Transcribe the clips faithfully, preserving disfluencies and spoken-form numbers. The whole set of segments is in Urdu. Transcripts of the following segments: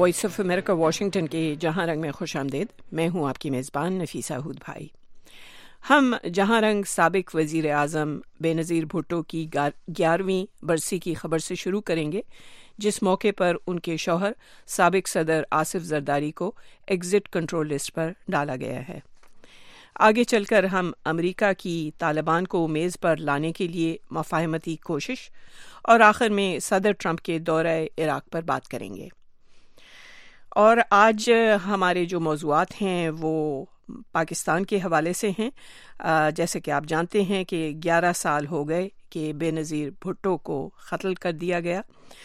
وائس آف امریکہ واشنگٹن کے جہاں رنگ میں خوش آمدید. میں ہوں آپ کی میزبان نفیسہ ہود بھائی. ہم جہاں رنگ سابق وزیر اعظم بے نظیر بھٹو کی گیارہویں برسی کی خبر سے شروع کریں گے، جس موقع پر ان کے شوہر سابق صدر آصف زرداری کو ایگزٹ کنٹرول لسٹ پر ڈالا گیا ہے. آگے چل کر ہم امریکہ کی طالبان کو میز پر لانے کے لیے مفاہمتی کوشش اور آخر میں صدر ٹرمپ کے دورہ عراق پر بات کریں گے. اور آج ہمارے جو موضوعات ہیں وہ پاکستان کے حوالے سے ہیں. جیسے کہ آپ جانتے ہیں کہ گیارہ سال ہو گئے کہ بے نظیر بھٹو کو قتل کر دیا گیا.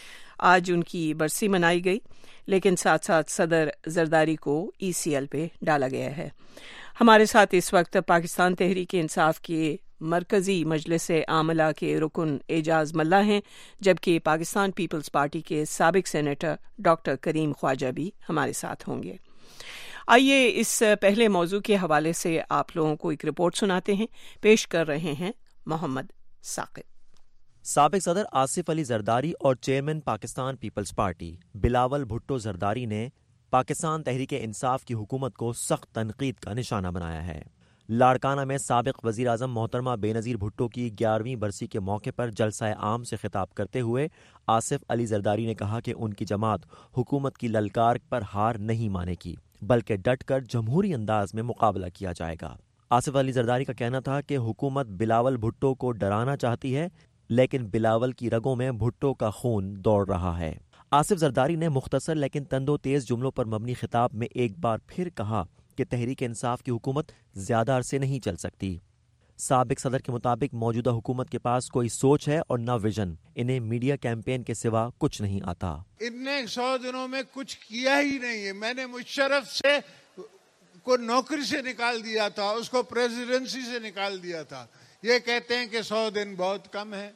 آج ان کی برسی منائی گئی، لیکن ساتھ ساتھ صدر زرداری کو ای سی ایل پہ ڈالا گیا ہے. ہمارے ساتھ اس وقت پاکستان تحریک انصاف کے مرکزی مجلس عاملہ کے رکن اعجاز ملا ہیں، جبکہ پاکستان پیپلز پارٹی کے سابق سینیٹر ڈاکٹر کریم خواجہ بھی ہمارے ساتھ ہوں گے. آئیے اس پہلے موضوع کے حوالے سے آپ لوگوں کو ایک رپورٹ سناتے ہیں. پیش کر رہے ہیں محمد ثاقب. سابق صدر آصف علی زرداری اور چیئرمین پاکستان پیپلز پارٹی بلاول بھٹو زرداری نے پاکستان تحریک انصاف کی حکومت کو سخت تنقید کا نشانہ بنایا ہے. لاڑکانہ میں سابق وزیر اعظم محترمہ بے نظیر بھٹو کی گیارہویں برسی کے موقع پر جلسہ عام سے خطاب کرتے ہوئے آصف علی زرداری نے کہا کہ ان کی جماعت حکومت کی للکار پر ہار نہیں مانے گی، بلکہ ڈٹ کر جمہوری انداز میں مقابلہ کیا جائے گا. آصف علی زرداری کا کہنا تھا کہ حکومت بلاول بھٹو کو ڈرانا چاہتی ہے، لیکن بلاول کی رگوں میں بھٹو کا خون دوڑ رہا ہے. آصف زرداری نے مختصر لیکن تندو تیز جملوں پر مبنی خطاب میں ایک بار پھر کہا کہ تحریک انصاف کی حکومت زیادہ عرصے نہیں چل سکتی. سابق صدر کے مطابق موجودہ حکومت کے پاس کوئی سوچ ہے اور نہ ویژن. انہیں میڈیا کیمپین کے سوا کچھ نہیں آتا. ان نے سو دنوں میں کچھ کیا ہی نہیں ہے. میں نے مشرف سے کو نوکری سے نکال دیا تھا، اس کو پریزیڈنسی سے نکال دیا تھا. یہ کہتے ہیں کہ سو دن بہت کم ہے.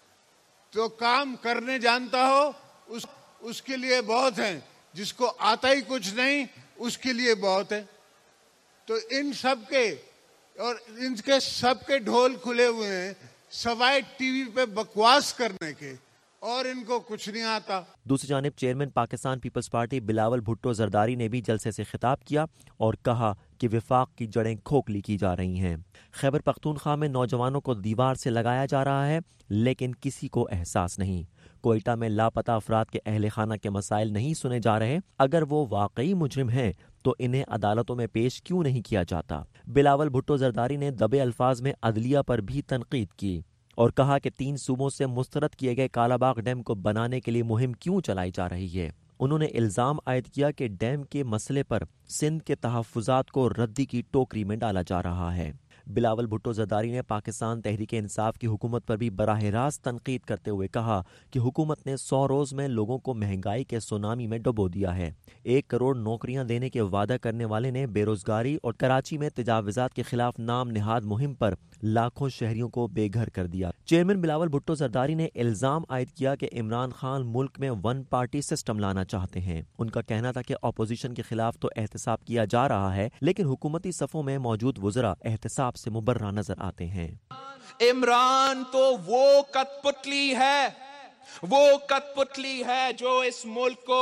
تو کام کرنے جانتا ہو اس اس کے لیے بہت ہیں، جس کو آتا ہی کچھ نہیں اس کے لیے بہت ہے. تو ان سب کے اور ان کے سب کے ڈھول کھلے ہوئے ہیں سوائے ٹی وی پہ بکواس کرنے کے، اور ان کو کچھ نہیں آتا. دوسری جانب چیئرمین پاکستان پیپلز پارٹی بلاول بھٹو زرداری نے بھی جلسے سے خطاب کیا اور کہا کہ وفاق کی جڑیں کھوکھلی کی جا رہی ہیں. خیبر پختونخوا میں نوجوانوں کو دیوار سے لگایا جا رہا ہے، لیکن کسی کو احساس نہیں. کوئٹہ میں لاپتہ افراد کے اہل خانہ کے مسائل نہیں سنے جا رہے. اگر وہ واقعی مجرم ہیں تو انہیں عدالتوں میں پیش کیوں نہیں کیا جاتا؟ بلاول بھٹو زرداری نے دبے الفاظ میں عدلیہ پر بھی تنقید کی اور کہا کہ تین صوبوں سے مسترد کیے گئے کالا باغ ڈیم کو بنانے کے لیے مہم کیوں چلائی جا رہی ہے. انہوں نے الزام عائد کیا کہ ڈیم کے مسئلے پر سندھ کے تحفظات کو ردی کی ٹوکری میں ڈالا جا رہا ہے. بلاول بھٹو زرداری نے پاکستان تحریک انصاف کی حکومت پر بھی براہ راست تنقید کرتے ہوئے کہا کہ حکومت نے سو روز میں لوگوں کو مہنگائی کے سونامی میں ڈبو دیا ہے. ایک کروڑ نوکریاں دینے کے وعدہ کرنے والے نے بے روزگاری اور کراچی میں تجاوزات کے خلاف نام نہاد مہم پر لاکھوں شہریوں کو بے گھر کر دیا. چیئرمین بلاول بھٹو زرداری نے الزام عائد کیا کہ عمران خان ملک میں ون پارٹی سسٹم لانا چاہتے ہیں. ان کا کہنا تھا کہ اپوزیشن کے خلاف تو احتساب کیا جا رہا ہے، لیکن حکومتی صفوں میں موجود وزراء احتساب سے مبرہ نظر آتے ہیں. عمران تو وہ کٹ پتلی ہے وہ کٹ پتلی ہے جو اس ملک کو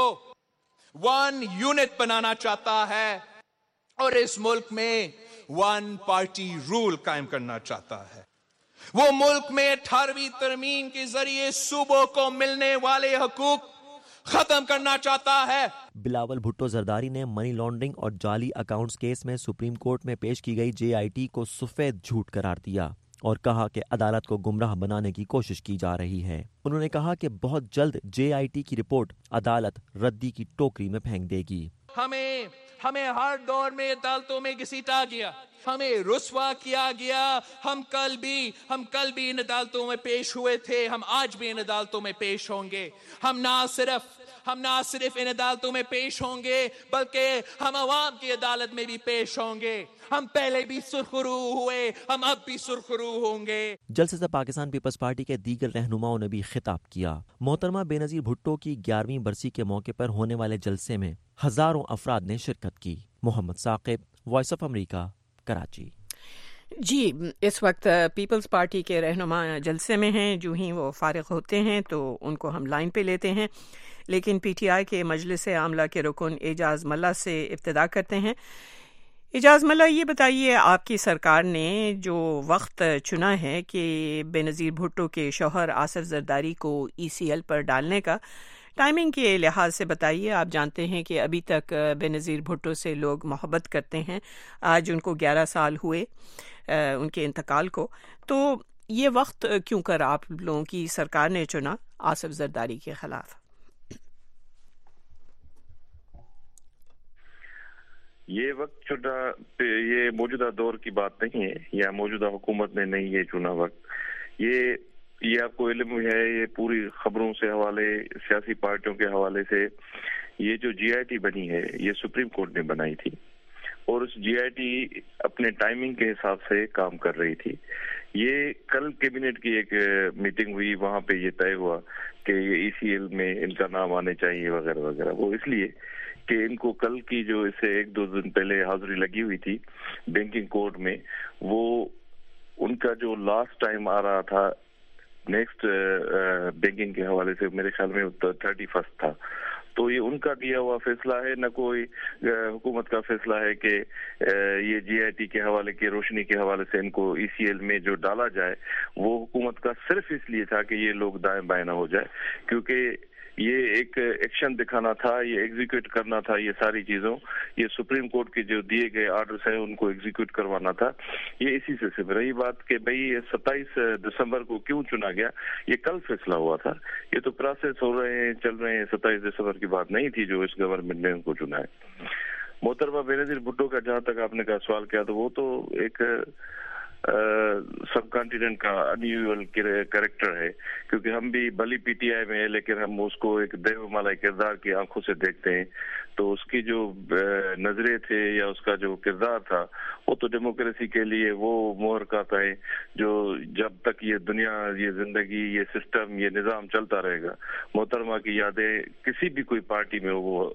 ون یونٹ بنانا چاہتا ہے اور اس ملک میں ون پارٹی رول قائم کرنا چاہتا ہے. وہ ملک میں اٹھارہویں ترمیم کے ذریعے صوبوں کو ملنے والے حقوق ختم کرنا چاہتا ہے. بلاول بھٹو زرداری نے منی لانڈرنگ اور جعلی اکاؤنٹس کیس میں سپریم کورٹ میں پیش کی گئی جے آئی ٹی کو سفید جھوٹ قرار دیا اور کہا کہ عدالت کو گمراہ بنانے کی کوشش کی جا رہی ہے. انہوں نے کہا کہ بہت جلد جے آئی ٹی کی رپورٹ عدالت ردی کی ٹوکری میں پھینک دے گی. ہمیں ہمیں ہر دور میں عدالتوں میں گھسیٹا گیا، ہمیں رسوا کیا گیا. ہم کل بھی ہم کل بھی ان عدالتوں میں پیش ہوئے تھے، ہم آج بھی ان عدالتوں میں پیش ہوں گے. ہم نہ صرف ہم نہ صرف ان عدالتوں میں پیش ہوں گے بلکہ ہم عوام کی عدالت میں بھی پیش ہوں گے. ہم پہلے بھی سرخرو ہوئے، ہم اب بھی سرخرو ہوں گے. جلسے سے پاکستان پیپلز پارٹی کے دیگر رہنماؤں نے بھی خطاب کیا. محترمہ بے نظیر بھٹو کی گیارہویں برسی کے موقع پر ہونے والے جلسے میں ہزاروں افراد نے شرکت کی. Muhammad Saqib, voice of America, Karachi. جی، اس وقت پیپلز پارٹی کے رہنما جلسے میں ہیں. جو ہی وہ فارغ ہوتے ہیں تو ان کو ہم لائن پہ لیتے ہیں. لیکن پی ٹی آئی کے مجلس عاملہ کے رکن اعجاز ملا سے ابتدا کرتے ہیں۔ اعجاز ملا، یہ بتائیے آپ کی سرکار نے جو وقت چنا ہے کہ بے نظیر بھٹو کے شوہر آصف زرداری کو ای سی ایل پر ڈالنے کا، ٹائمنگ کے لحاظ سے بتائیے۔ آپ جانتے ہیں کہ ابھی تک بے نظیر بھٹو سے لوگ محبت کرتے ہیں، آج ان کو گیارہ سال ہوئے ان کے انتقال کو، تو یہ وقت کیوں کر آپ لوگوں کی سرکار نے چنا آصف زرداری کے خلاف؟ یہ وقت چنا یہ موجودہ دور کی بات نہیں ہے، یا موجودہ حکومت نے نہیں یہ چنا وقت، یہ یہ آپ کو علم ہے، یہ پوری خبروں سے حوالے، سیاسی پارٹیوں کے حوالے سے یہ جو جی آئی ٹی بنی ہے یہ سپریم کورٹ نے بنائی تھی، اور اس جی آئی ٹی اپنے ٹائمنگ کے حساب سے کام کر رہی تھی۔ یہ کل کیبنٹ کی ایک میٹنگ ہوئی، وہاں پہ یہ طے ہوا کہ یہ ای سی ایل میں ان کا نام آنے چاہیے وغیرہ وغیرہ، وہ اس لیے کہ ان کو کل کی جو اسے ایک دو دن پہلے حاضری لگی ہوئی تھی بینکنگ کورٹ میں، وہ ان کا جو لاسٹ ٹائم آ رہا تھا نیکسٹ بینکنگ کے حوالے سے، میرے خیال میں تھرٹی فرسٹ تھا، تو یہ ان کا دیا ہوا فیصلہ ہے، نہ کوئی حکومت کا فیصلہ ہے کہ یہ جی آئی ٹی کے حوالے کے روشنی کے حوالے سے ان کو ای سی ایل میں جو ڈالا جائے، وہ حکومت کا صرف اس لیے تھا کہ یہ لوگ دائیں بائیں نہ ہو جائے، کیونکہ یہ ایک ایکشن دکھانا تھا، یہ ایگزیکیوٹ کرنا تھا، یہ ساری چیزوں یہ سپریم کورٹ کے جو دیے گئے آرڈرز ہیں ان کو ایگزیکیوٹ کروانا تھا۔ یہ اسی سے صرف رہی بات کہ بھئی یہ ستائیس دسمبر کو کیوں چنا گیا، یہ کل فیصلہ ہوا تھا، یہ تو پروسیس ہو رہے ہیں، چل رہے ہیں، ستائیس دسمبر کی بات نہیں تھی جو اس گورنمنٹ نے ان کو چنا ہے۔ محترمہ بے نظیر بھٹو کا جہاں تک آپ نے کا سوال کیا تو وہ تو ایک سب کانٹیننٹ کا انیوزل کریکٹر ہے، کیونکہ ہم بھی بھلی پی ٹی آئی میں ہیں لیکن ہم اس کو ایک دیو مالا کردار کی آنکھوں سے دیکھتے ہیں، تو اس کی جو نظرے تھے یا اس کا جو کردار تھا وہ تو ڈیموکریسی کے لیے وہ مہر کاتا ہے جو جب تک یہ دنیا، یہ زندگی، یہ سسٹم، یہ نظام چلتا رہے گا، محترمہ کی یادیں کسی بھی کوئی پارٹی میں وہ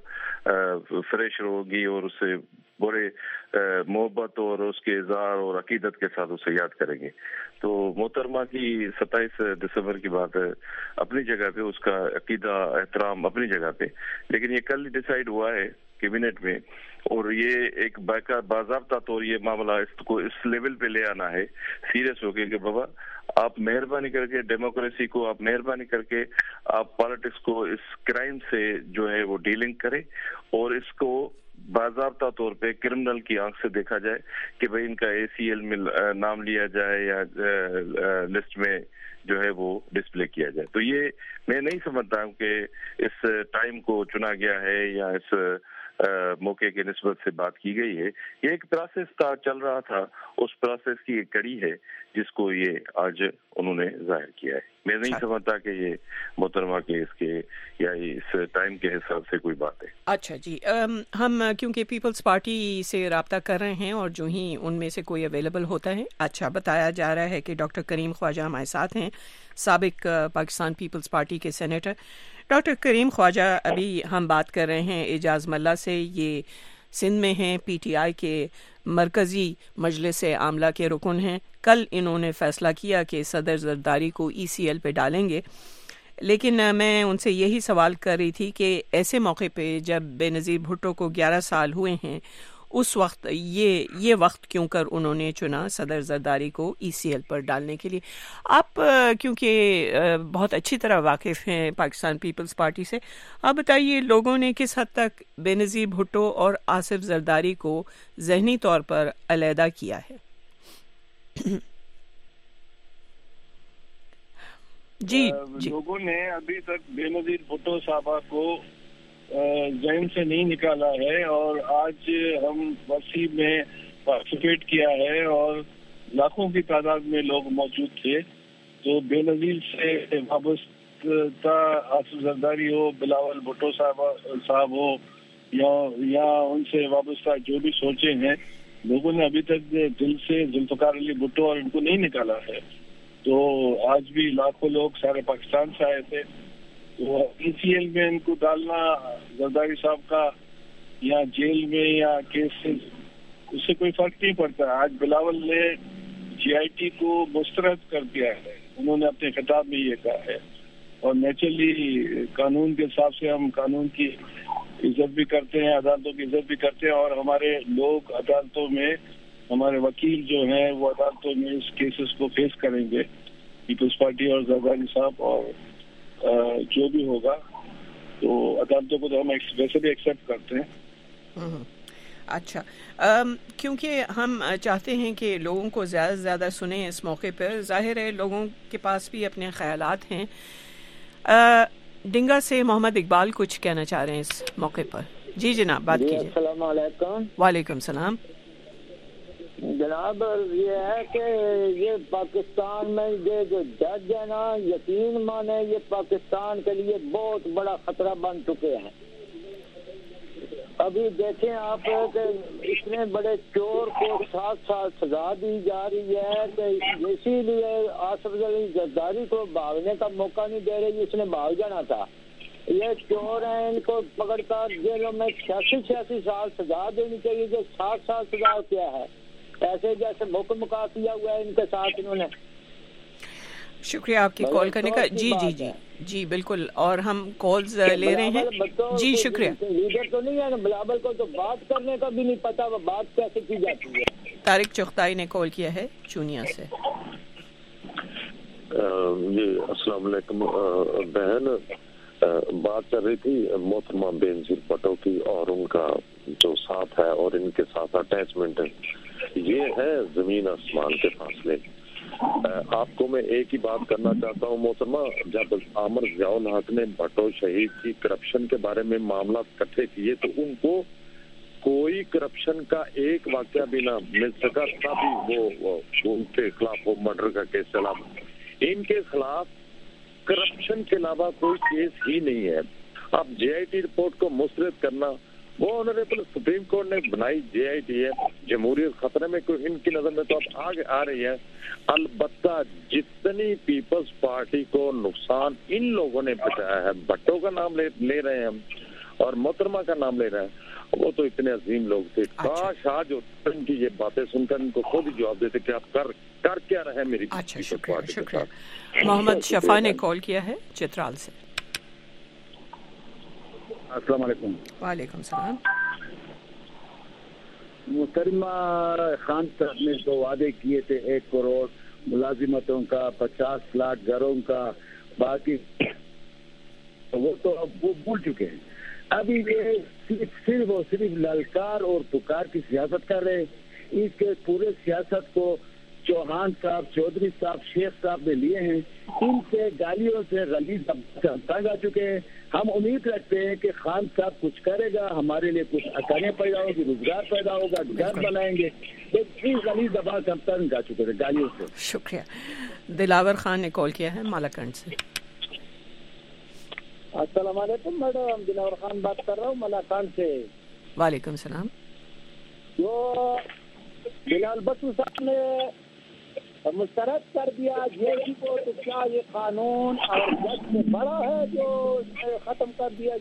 فریش ہوگی اور اسے بڑے محبت اور اس کے اظہار اور عقیدت کے ساتھ اسے یاد کریں گے۔ تو محترمہ کی ستائیس دسمبر کی بات اپنی جگہ پہ، اس کا عقیدہ احترام اپنی جگہ پہ، لیکن یہ کل ڈیسائیڈ ہوا ہے کیبنٹ میں، اور یہ ایک باضابطہ طور یہ معاملہ اس کو اس لیول پہ لے آنا ہے سیریس ہو کے کہ بابا آپ مہربانی کر کے ڈیموکریسی کو، آپ مہربانی کر کے آپ پالیٹکس کو اس کرائم سے جو ہے وہ ڈیلنگ کریں، اور اس کو باضابطہ طور پہ کرمنل کی آنکھ سے دیکھا جائے کہ بھئی ان کا اے سی ایل میں نام لیا جائے یا لسٹ میں جو ہے وہ ڈسپلے کیا جائے۔ تو یہ میں نہیں سمجھتا ہوں کہ اس ٹائم کو چنا گیا ہے یا اس موقع کے نسبت سے بات کی گئی ہے، یہ ایک پروسیس تھا، چل رہا تھا، اس پروسیس کی ایک کڑی ہے جس کو یہ آج انہوں نے ظاہر کیا ہے۔ میں نہیں سمجھتا کہ یہ محترمہ کے اس کے یا اس ٹائم کے حساب سے کوئی بات ہے۔ اچھا جی، ہم کیونکہ پیپلز پارٹی سے رابطہ کر رہے ہیں اور جو ہی ان میں سے کوئی اویلیبل ہوتا ہے، اچھا بتایا جا رہا ہے کہ ڈاکٹر کریم خواجہ ہمارے ساتھ ہیں، سابق پاکستان پیپلز پارٹی کے سینیٹر۔ ڈاکٹر کریم خواجہ، ابھی ہم بات کر رہے ہیں اعجاز ملا سے، یہ سندھ میں ہیں، پی ٹی آئی کے مرکزی مجلس عاملہ کے رکن ہیں۔ کل انہوں نے فیصلہ کیا کہ صدر زرداری کو ای سی ایل پہ ڈالیں گے، لیکن میں ان سے یہی سوال کر رہی تھی کہ ایسے موقع پہ جب بے نظیر بھٹو کو گیارہ سال ہوئے ہیں، اس وقت یہ یہ وقت کیوں کر انہوں نے چنا صدر زرداری کو ای سی ایل پر ڈالنے کے لیے؟ آپ کیونکہ بہت اچھی طرح واقف ہیں پاکستان پیپلز پارٹی سے، آپ بتائیے لوگوں نے کس حد تک بے نظیر بھٹو اور آصف زرداری کو ذہنی طور پر علیحدہ کیا ہے؟ جی جی لوگوں نے ابھی تک بے نظیر بھٹو صاحبہ کو ذہن سے نہیں نکالا ہے، اور آج ہم وسیع میں پارٹیسپیٹ کیا ہے اور لاکھوں کی تعداد میں لوگ موجود تھے، تو بے نظیر سے وابستہ آصف زرداری ہو، بلاول بھٹو صاحب صاحب ہو یا یا ان سے وابستہ جو بھی سوچے ہیں، لوگوں نے ابھی تک دل سے ذوالفقار علی بھٹو اور ان کو نہیں نکالا ہے۔ تو آج بھی لاکھوں لوگ سارے پاکستان سے آئے تھے، تو ای سی ایل میں ان کو ڈالنا زرداری صاحب کا یا جیل میں یا کیس، اس سے کوئی فرق نہیں پڑتا۔ آج بلاول نے جی آئی ٹی کو مسترد کر دیا ہے، انہوں نے اپنے خطاب میں یہ کہا ہے، اور نیچرلی قانون کے حساب سے ہم قانون کی عزت بھی کرتے ہیں, عدالتوں کی عزت بھی کرتے ہیں, اور ہمارے لوگ عدالتوں میں, ہمارے وکیل جو ہیں وہ عدالتوں میں اس کیسز کو فیس کریں گے, پیپلز پارٹی اور زرداری صاحب, اور جو بھی ہوگا تو عدالتوں کو تو ہم ویسے بھی ایکسیپٹ کرتے ہیں. اچھا, کیونکہ ہم چاہتے ہیں کہ لوگوں کو زیادہ سے زیادہ سنیں اس موقع پر. ظاہر ہے لوگوں کے پاس بھی اپنے خیالات ہیں. ڈنگا سے محمد اقبال کچھ کہنا چاہ رہے ہیں اس موقع پر. جی جناب, بات کیجیے. السلام علیکم. وعلیکم السلام. جناب یہ ہے کہ یہ پاکستان میں یہ جو جج ہے نا, یقین مانے یہ پاکستان کے لیے بہت بڑا خطرہ بن چکے ہیں. ابھی دیکھیں آپ کہ اتنے بڑے چور کو سات سال سزا دی جا رہی ہے کہ اسی لیے آصف علی زرداری کو بھاگنے کا موقع نہیں دے رہی, اس نے بھاگ جانا تھا. یہ چور ہیں, ان کو پکڑ کر جیلوں میں چھیاسی چھیاسی سال سزا دینی چاہیے. جو سات سال سزا کیا ہے, ایسے جیسے حکم کا کیا ہوا ہے ان کے ساتھ انہوں نے. شکریہ آپ کی کال کرنے کا. جی جی جی جی بالکل, اور ہم کالز لے رہے ہیں. جی شکریہ. لیڈر تو نہیں ہے نا بلاول کو, تو بات کرنے کا بھی نہیں پتا وہ بات کیسے کی جاتی ہے. طارق چغتائی نے کال کیا ہے چونیا سے. جی السلام علیکم بہن, بات چل رہی تھی محترمہ بینظیر بھٹو کی اور ان کا جو ساتھ ہے اور ان کے ساتھ اٹیچمنٹ ہے, یہ ہے زمین آسمان کے فاصلے. آپ کو میں ایک ہی بات کرنا چاہتا ہوں محترمہ, جب عامر ضیاء الحق نے بھٹو شہید کی کرپشن کے بارے میں معاملات اکٹھے کیے تو ان کو کوئی کرپشن کا ایک واقعہ بھی نہ مل سکا, تبھی وہ ان کے خلاف وہ مرڈر کا کیس چلا. ان کے خلاف کرپشن کے علاوہ کوئی کیس ہی نہیں ہے. اب جے آئی ٹی رپورٹ کو مسترد کرنا, وہ آنریبل سپریم کورٹ نے بنائی جے آئی ٹی ہے, جمہوریت خطرے میں کوئی ان کی نظر میں تو اب آگے آ رہی ہے. البتہ جتنی پیپلز پارٹی کو نقصان ان لوگوں نے پہنچایا ہے, بھٹو کا نام لے, لے رہے ہیں ہم اور محترمہ کا نام لے رہے ہیں, وہ تو اتنے عظیم لوگ تھے. کاش آج ان کی یہ باتیں سن کر ان کو خود ہی جواب دیتے کہ آپ کر کر کیا رہے میری. اچھا شکریہ شکریہ. محمد شفا نے کال کیا ہے چترال سے. السلام علیکم. وعلیکم السلام. محترمہ خان صاحب نے جو وعدے کیے تھے ایک کروڑ ملازمتوں کا, پچاس لاکھ گھروں کا, باقی وہ تو اب وہ بھول چکے ہیں. ابھی یہ صرف صرف اور صرف للکار اور پکار کی سیاست کر رہے. اس کے پورے سیاست کو چوہان صاحب, چودھری صاحب, شیخ صاحب نے لیے ہیں. ان سے گالیوں سے غلیظ تنگ آ چکے ہیں. ہم امید رکھتے ہیں کہ خان صاحب کچھ کرے گا, ہمارے لیے کچھ اکانے پیدا ہوگی, روزگار پیدا ہوگا, گھر بنائیں گے. اس غلیظ دبا سے ہم تنگ آ چکے تھے گالیوں سے. شکریہ. دلاور خان نے کال کیا ہے مالاکنڈ سے. السلام علیکم میڈم, دلاور خان بات کر رہا ہوں مالاکنڈ سے. وعلیکم السلام. جو بلال بٹو صاحب نے مسترد کر دیا جے ڈی کو, تو کیا یہ قانون اور جج سے بڑا ہے جو ختم کر دیا؟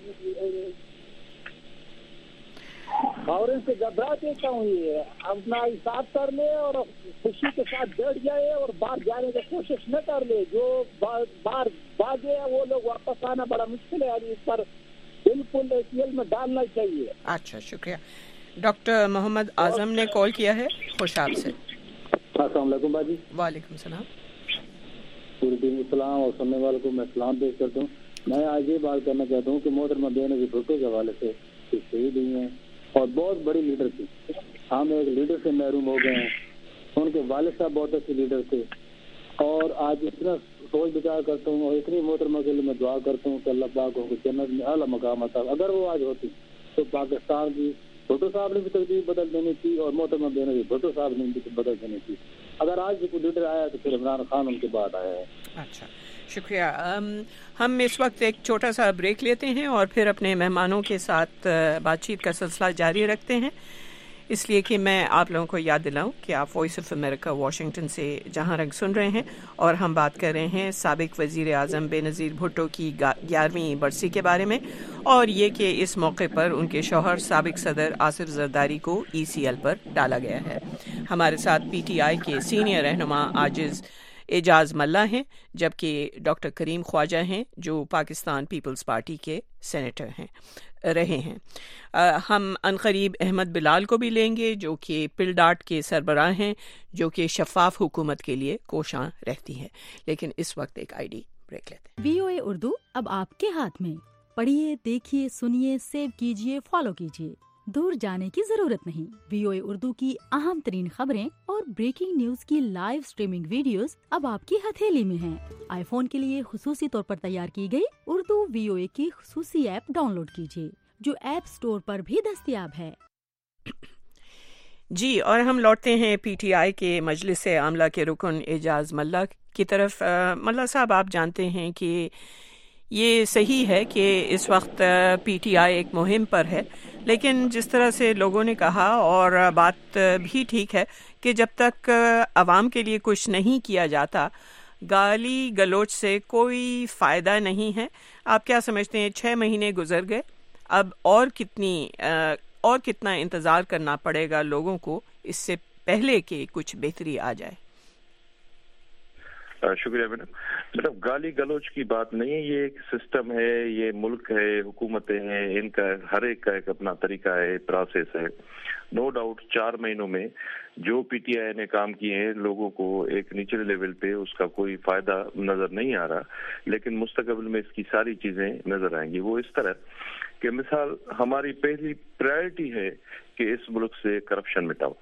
اور ان سے گھبرا دیتا ہوں, یہ اپنا حساب کر لے اور خوشی کے ساتھ بیٹھ جائے اور باہر جانے کی کوشش نہ کر لے. جو باہر بھاگے وہ لوگ واپس آنا بڑا مشکل ہے, اس پر بالکل ایل میں ڈالنا چاہیے. اچھا شکریہ. ڈاکٹر محمد اعظم نے کال کیا ہے خوشاب سے. السلام علیکم باجی. وعلیکم السلام. پوری ٹیم کو سلام اور سننے والوں کو میں سلام پیش کرتا ہوں. میں آج یہ بات کرنا چاہتا ہوں کہ محترمہ بینظیر بھٹو کے حوالے سے شہید ہوئی ہیں اور بہت بڑی لیڈر تھی. ہم ایک لیڈر سے محروم ہو گئے ہیں. ان کے والد صاحب بہت اچھے لیڈر تھے اور آج اتنا سوچ بچار کرتا ہوں اور اتنی محترمہ کے لیے میں دعا کرتا ہوں کہ اللہ پاک کو جنت میں اعلیٰ مقام عطا. اگر وہ آج ہوتی تو پاکستان کی بھٹو صاحب نے بھی تقدیر بدل دینی تھی اور محترمہ بینظیر بھٹو صاحب نے بھی بدل دینی تھی. اگر آج بھی کوئی لیڈر آیا تو پھر عمران خان ان کے بعد آیا ہے. اچھا شکریہ. ہم اس وقت ایک چھوٹا سا بریک لیتے ہیں اور پھر اپنے مہمانوں کے ساتھ بات چیت کا سلسلہ جاری رکھتے ہیں, اس لیے کہ میں آپ لوگوں کو یاد دلاؤں کہ آپ وائس آف امریکہ واشنگٹن سے جہاں رنگ سن رہے ہیں اور ہم بات کر رہے ہیں سابق وزیر اعظم بے نظیر بھٹو کی گیارہویں برسی کے بارے میں, اور یہ کہ اس موقع پر ان کے شوہر سابق صدر آصف زرداری کو ای سی ایل پر ڈالا گیا ہے. ہمارے ساتھ پی ٹی آئی کے سینئر رہنما عاجز اعجاز ملا ہیں، جبکہ ڈاکٹر کریم خواجہ ہیں جو پاکستان پیپلز پارٹی کے سینیٹر ہیں رہے ہیں۔ ہم عنقریب احمد بلال کو بھی لیں گے جو کہ پل ڈاٹ کے سربراہ ہیں، جو کہ شفاف حکومت کے لیے کوشاں رہتی ہے۔ لیکن اس وقت ایک آئی ڈی بریک لیتے ہیں۔ وی او اے اردو اب آپ کے ہاتھ میں، پڑھیے، دیکھیے، سنیے، سیو کیجیے، فالو کیجیے، دور جانے کی ضرورت نہیں۔ وی او اے اردو کی اہم ترین خبریں اور بریکنگ نیوز کی لائیو سٹریمنگ ویڈیوز اب آپ کی ہتھیلی میں ہیں۔ آئی فون کے لیے خصوصی طور پر تیار کی گئی اردو وی او اے کی خصوصی ایپ ڈاؤن لوڈ کیجیے جو ایپ سٹور پر بھی دستیاب ہے۔ جی، اور ہم لوٹتے ہیں پی ٹی آئی کے مجلس عاملہ کے رکن اعجاز ملا کی طرف۔ ملا صاحب، آپ جانتے ہیں کہ یہ صحیح ہے کہ اس وقت پی ٹی آئی ایک مہم پر ہے، لیکن جس طرح سے لوگوں نے کہا، اور بات بھی ٹھیک ہے، کہ جب تک عوام کے لیے کچھ نہیں کیا جاتا گالی گلوچ سے کوئی فائدہ نہیں ہے۔ آپ کیا سمجھتے ہیں؟ چھ مہینے گزر گئے، اب اور کتنی اور کتنا انتظار کرنا پڑے گا لوگوں کو اس سے پہلے کہ کچھ بہتری آ جائے؟ شکریہ میڈم۔ مطلب گالی گلوچ کی بات نہیں ہے، یہ ایک سسٹم ہے، یہ ملک ہے، حکومتیں ہیں، ان کا ہر ایک کا ایک اپنا طریقہ ہے، پروسیس ہے۔ نو ڈاؤٹ چار مہینوں میں جو پی ٹی آئی نے کام کیے ہیں لوگوں کو ایک نچلے لیول پہ اس کا کوئی فائدہ نظر نہیں آ رہا، لیکن مستقبل میں اس کی ساری چیزیں نظر آئیں گی۔ وہ اس طرح کہ مثال ہماری پہلی پرائرٹی ہے کہ اس ملک سے کرپشن مٹاؤ،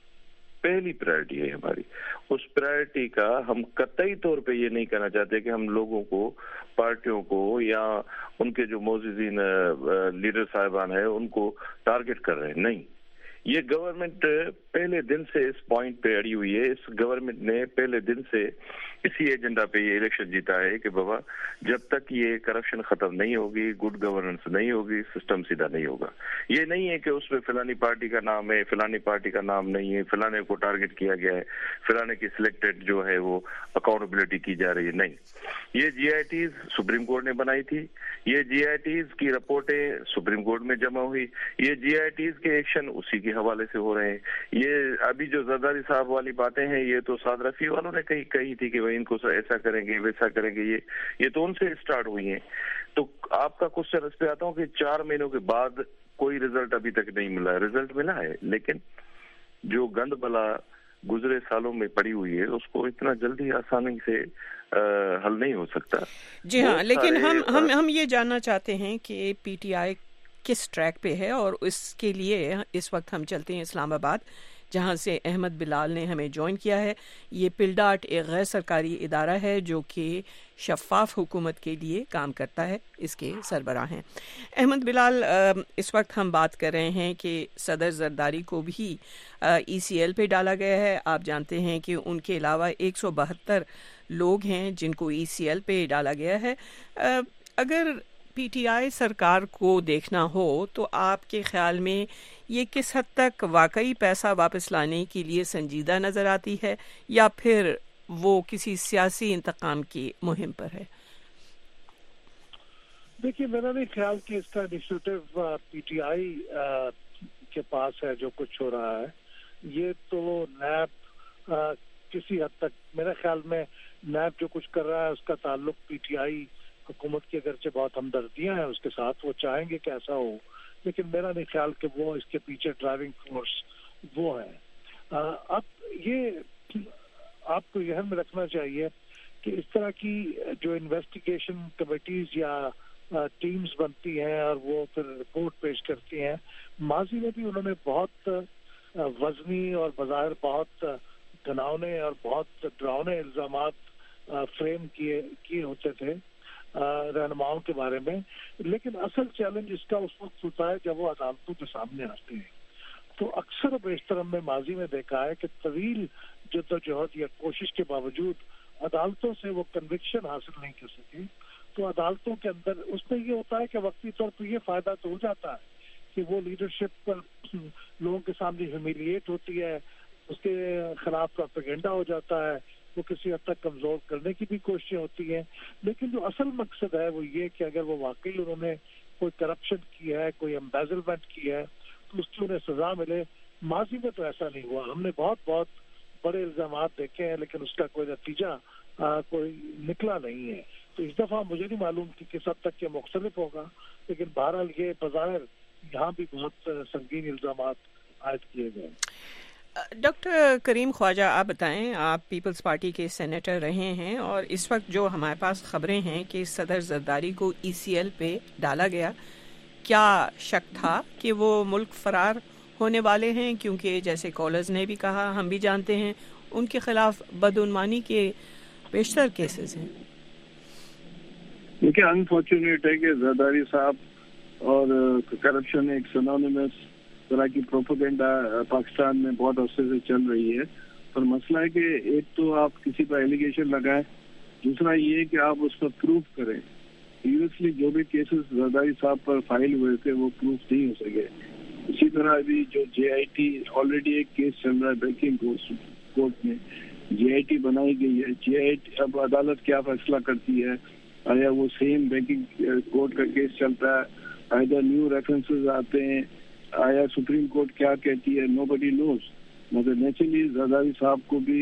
پہلی پرائرٹی ہے ہماری۔ اس پرائرٹی کا ہم قطعی طور پہ یہ نہیں کہنا چاہتے کہ ہم لوگوں کو، پارٹیوں کو یا ان کے جو معززین لیڈر صاحبان ہیں ان کو ٹارگٹ کر رہے ہیں، نہیں۔ یہ گورنمنٹ پہلے دن سے اس پوائنٹ پہ اڑی ہوئی ہے۔ اس گورنمنٹ نے پہلے دن سے اسی ایجنڈا پہ یہ الیکشن جیتا ہے کہ بابا جب تک یہ کرپشن ختم نہیں ہوگی، گڈ گورننس نہیں ہوگی، سسٹم سیدھا نہیں ہوگا۔ یہ نہیں ہے کہ اس میں فلانی پارٹی کا نام ہے، فلانی پارٹی کا نام نہیں ہے، فلانے کو ٹارگٹ کیا گیا ہے، فلانے کی سلیکٹڈ جو ہے وہ اکاؤنٹیبلٹی کی جا رہی ہے، نہیں۔ یہ J I Ts supreme court نے بنائی تھی، یہ جی آئی ٹیز کی رپورٹیں سپریم کورٹ میں جمع ہوئی، یہ جی آئی ٹیز کے ایکشن اسی کے حوالے سے ہو رہے ہیں۔ یہ ابھی جو زرداری صاحب والی باتیں ہیں یہ تو سعد رفیع والوں نے کہی کہی تھی کہ ان کو ایسا کریں گے ویسا کریں گے، یہ یہ تو ان سے اسٹارٹ ہوئی ہیں۔ تو آپ کا کوشچن اس پہ آتا ہوں کہ چار مہینوں کے بعد کوئی رزلٹ ابھی تک نہیں ملا ہے۔ رزلٹ ملا ہے لیکن جو گند بلا گزرے سالوں میں پڑی ہوئی ہے اس کو اتنا جلدی آسانی سے حل نہیں ہو سکتا۔ جی ہاں، لیکن ہم ہم ہم یہ جاننا چاہتے ہیں کہ پی ٹی آئی کس ٹریک پہ ہے، اور اس کے لیے اس وقت ہم چلتے ہیں اسلام آباد، جہاں سے احمد بلال نے ہمیں جوائن کیا ہے۔ یہ پل ڈاٹ ایک غیر سرکاری ادارہ ہے جو کہ شفاف حکومت کے لیے کام کرتا ہے، اس کے سربراہ ہیں احمد بلال۔ اس وقت ہم بات کر رہے ہیں کہ صدر زرداری کو بھی ای سی ایل پہ ڈالا گیا ہے۔ آپ جانتے ہیں کہ ان کے علاوہ ایک سو بہتر لوگ ہیں جن کو ای سی ایل پہ ڈالا گیا ہے۔ اگر پی ٹی آئی سرکار کو دیکھنا ہو تو آپ کے خیال میں یہ کس حد تک واقعی پیسہ واپس لانے کے لیے سنجیدہ نظر آتی ہے، یا پھر وہ کسی سیاسی انتقام کی مہم پر ہے؟ دیکھیے، میرا نہیں خیال کہ اس کا انیشیٹو پی ٹی آئی کے پاس ہے جو کچھ ہو رہا ہے۔ یہ تو نیب کسی حد تک میرے خیال میں نیب جو کچھ کر رہا ہے اس کا تعلق پی ٹی آئی حکومت کی اگرچہ بہت ہمدردیاں ہیں اس کے ساتھ، وہ چاہیں گے کہ ایسا ہو، لیکن میرا نہیں خیال کہ وہ اس کے پیچھے ڈرائیونگ فورس وہ ہے۔ اب یہ آپ کو ذہن میں رکھنا چاہیے کہ اس طرح کی جو انویسٹیگیشن کمیٹیز یا ٹیمز بنتی ہیں اور وہ پھر رپورٹ پیش کرتی ہیں، ماضی میں بھی انہوں نے بہت وزنی اور بظاہر بہت گھناؤنے اور بہت ڈراؤنے الزامات فریم کیے کیے ہوتے تھے رہنماؤں کے بارے میں، لیکن اصل چیلنج اس کا اس وقت ہوتا ہے جب وہ عدالتوں کے سامنے آتے ہیں۔ تو اکثر بیشتر ہم نے ماضی میں دیکھا ہے کہ طویل جدوجہد یا کوشش کے باوجود عدالتوں سے وہ کنوکشن حاصل نہیں کر سکے۔ تو عدالتوں کے اندر اس میں یہ ہوتا ہے کہ وقتی طور پر یہ فائدہ تو ہو جاتا ہے کہ وہ لیڈرشپ پر لوگوں کے سامنے ہیومیلیٹ ہوتی ہے، اس کے خلاف پروپیگنڈا ہو جاتا ہے، وہ کسی حد تک کمزور کرنے کی بھی کوششیں ہوتی ہیں، لیکن جو اصل مقصد ہے وہ یہ کہ اگر وہ واقعی انہوں نے کوئی کرپشن کی ہے، کوئی امبیزلمنٹ کی ہے تو اس کی انہیں سزا ملے۔ ماضی میں تو ایسا نہیں ہوا، ہم نے بہت بہت بڑے الزامات دیکھے ہیں لیکن اس کا کوئی نتیجہ कोई निकला नहीं है। तो इस दफ़ा मुझे नहीं मालूम कि किस हद तक ये मुख्तलिफ होगा, लेकिन बहरहाल ये बज़ाहिर यहाँ भी बहुत संगीन इल्ज़ामात आयद किए गए। डॉक्टर करीम ख्वाजा, आप बताएं, आप पीपल्स पार्टी के सेनेटर रहे हैं और इस वक्त जो हमारे पास खबरें हैं कि सदर जरदारी को ई सी एल पे डाला गया, क्या शक था कि वो मुल्क फरार होने वाले हैं? क्योंकि जैसे कॉलर्स ने भी कहा, हम भी जानते हैं उनके खिलाफ बदउनवानी के बेशतर केसेस हैं। देखिए, अनफॉर्चुनेट है कि जरदारी साहब और करप्शन एक सिनोनिमस तरह की प्रोपेगेंडा पाकिस्तान में बहुत अरसे से चल रही है। पर मसला है कि एक तो आप किसी पर एलिगेशन लगाएं, दूसरा ये कि आप उस पर प्रूफ करें। प्रीवियसली जो भी केसेस जरदारी साहब पर फाइल हुए थे वो प्रूफ नहीं हो सके। इसी तरह अभी जो जे आई टी ऑलरेडी एक केस चल रहा है बैंकिंग कोर्ट में, जे आई टी बनाई गई है। जे आई टी अब अदालत क्या फैसला करती है, आया वो सेम बैंकिंग कोर्ट का केस चलता है, आइदर न्यू रेफरेंसेस आते हैं, आया सुप्रीम कोर्ट क्या कहती है, नोबडी नोज। मगर नेचुरली जरदारी साहब को भी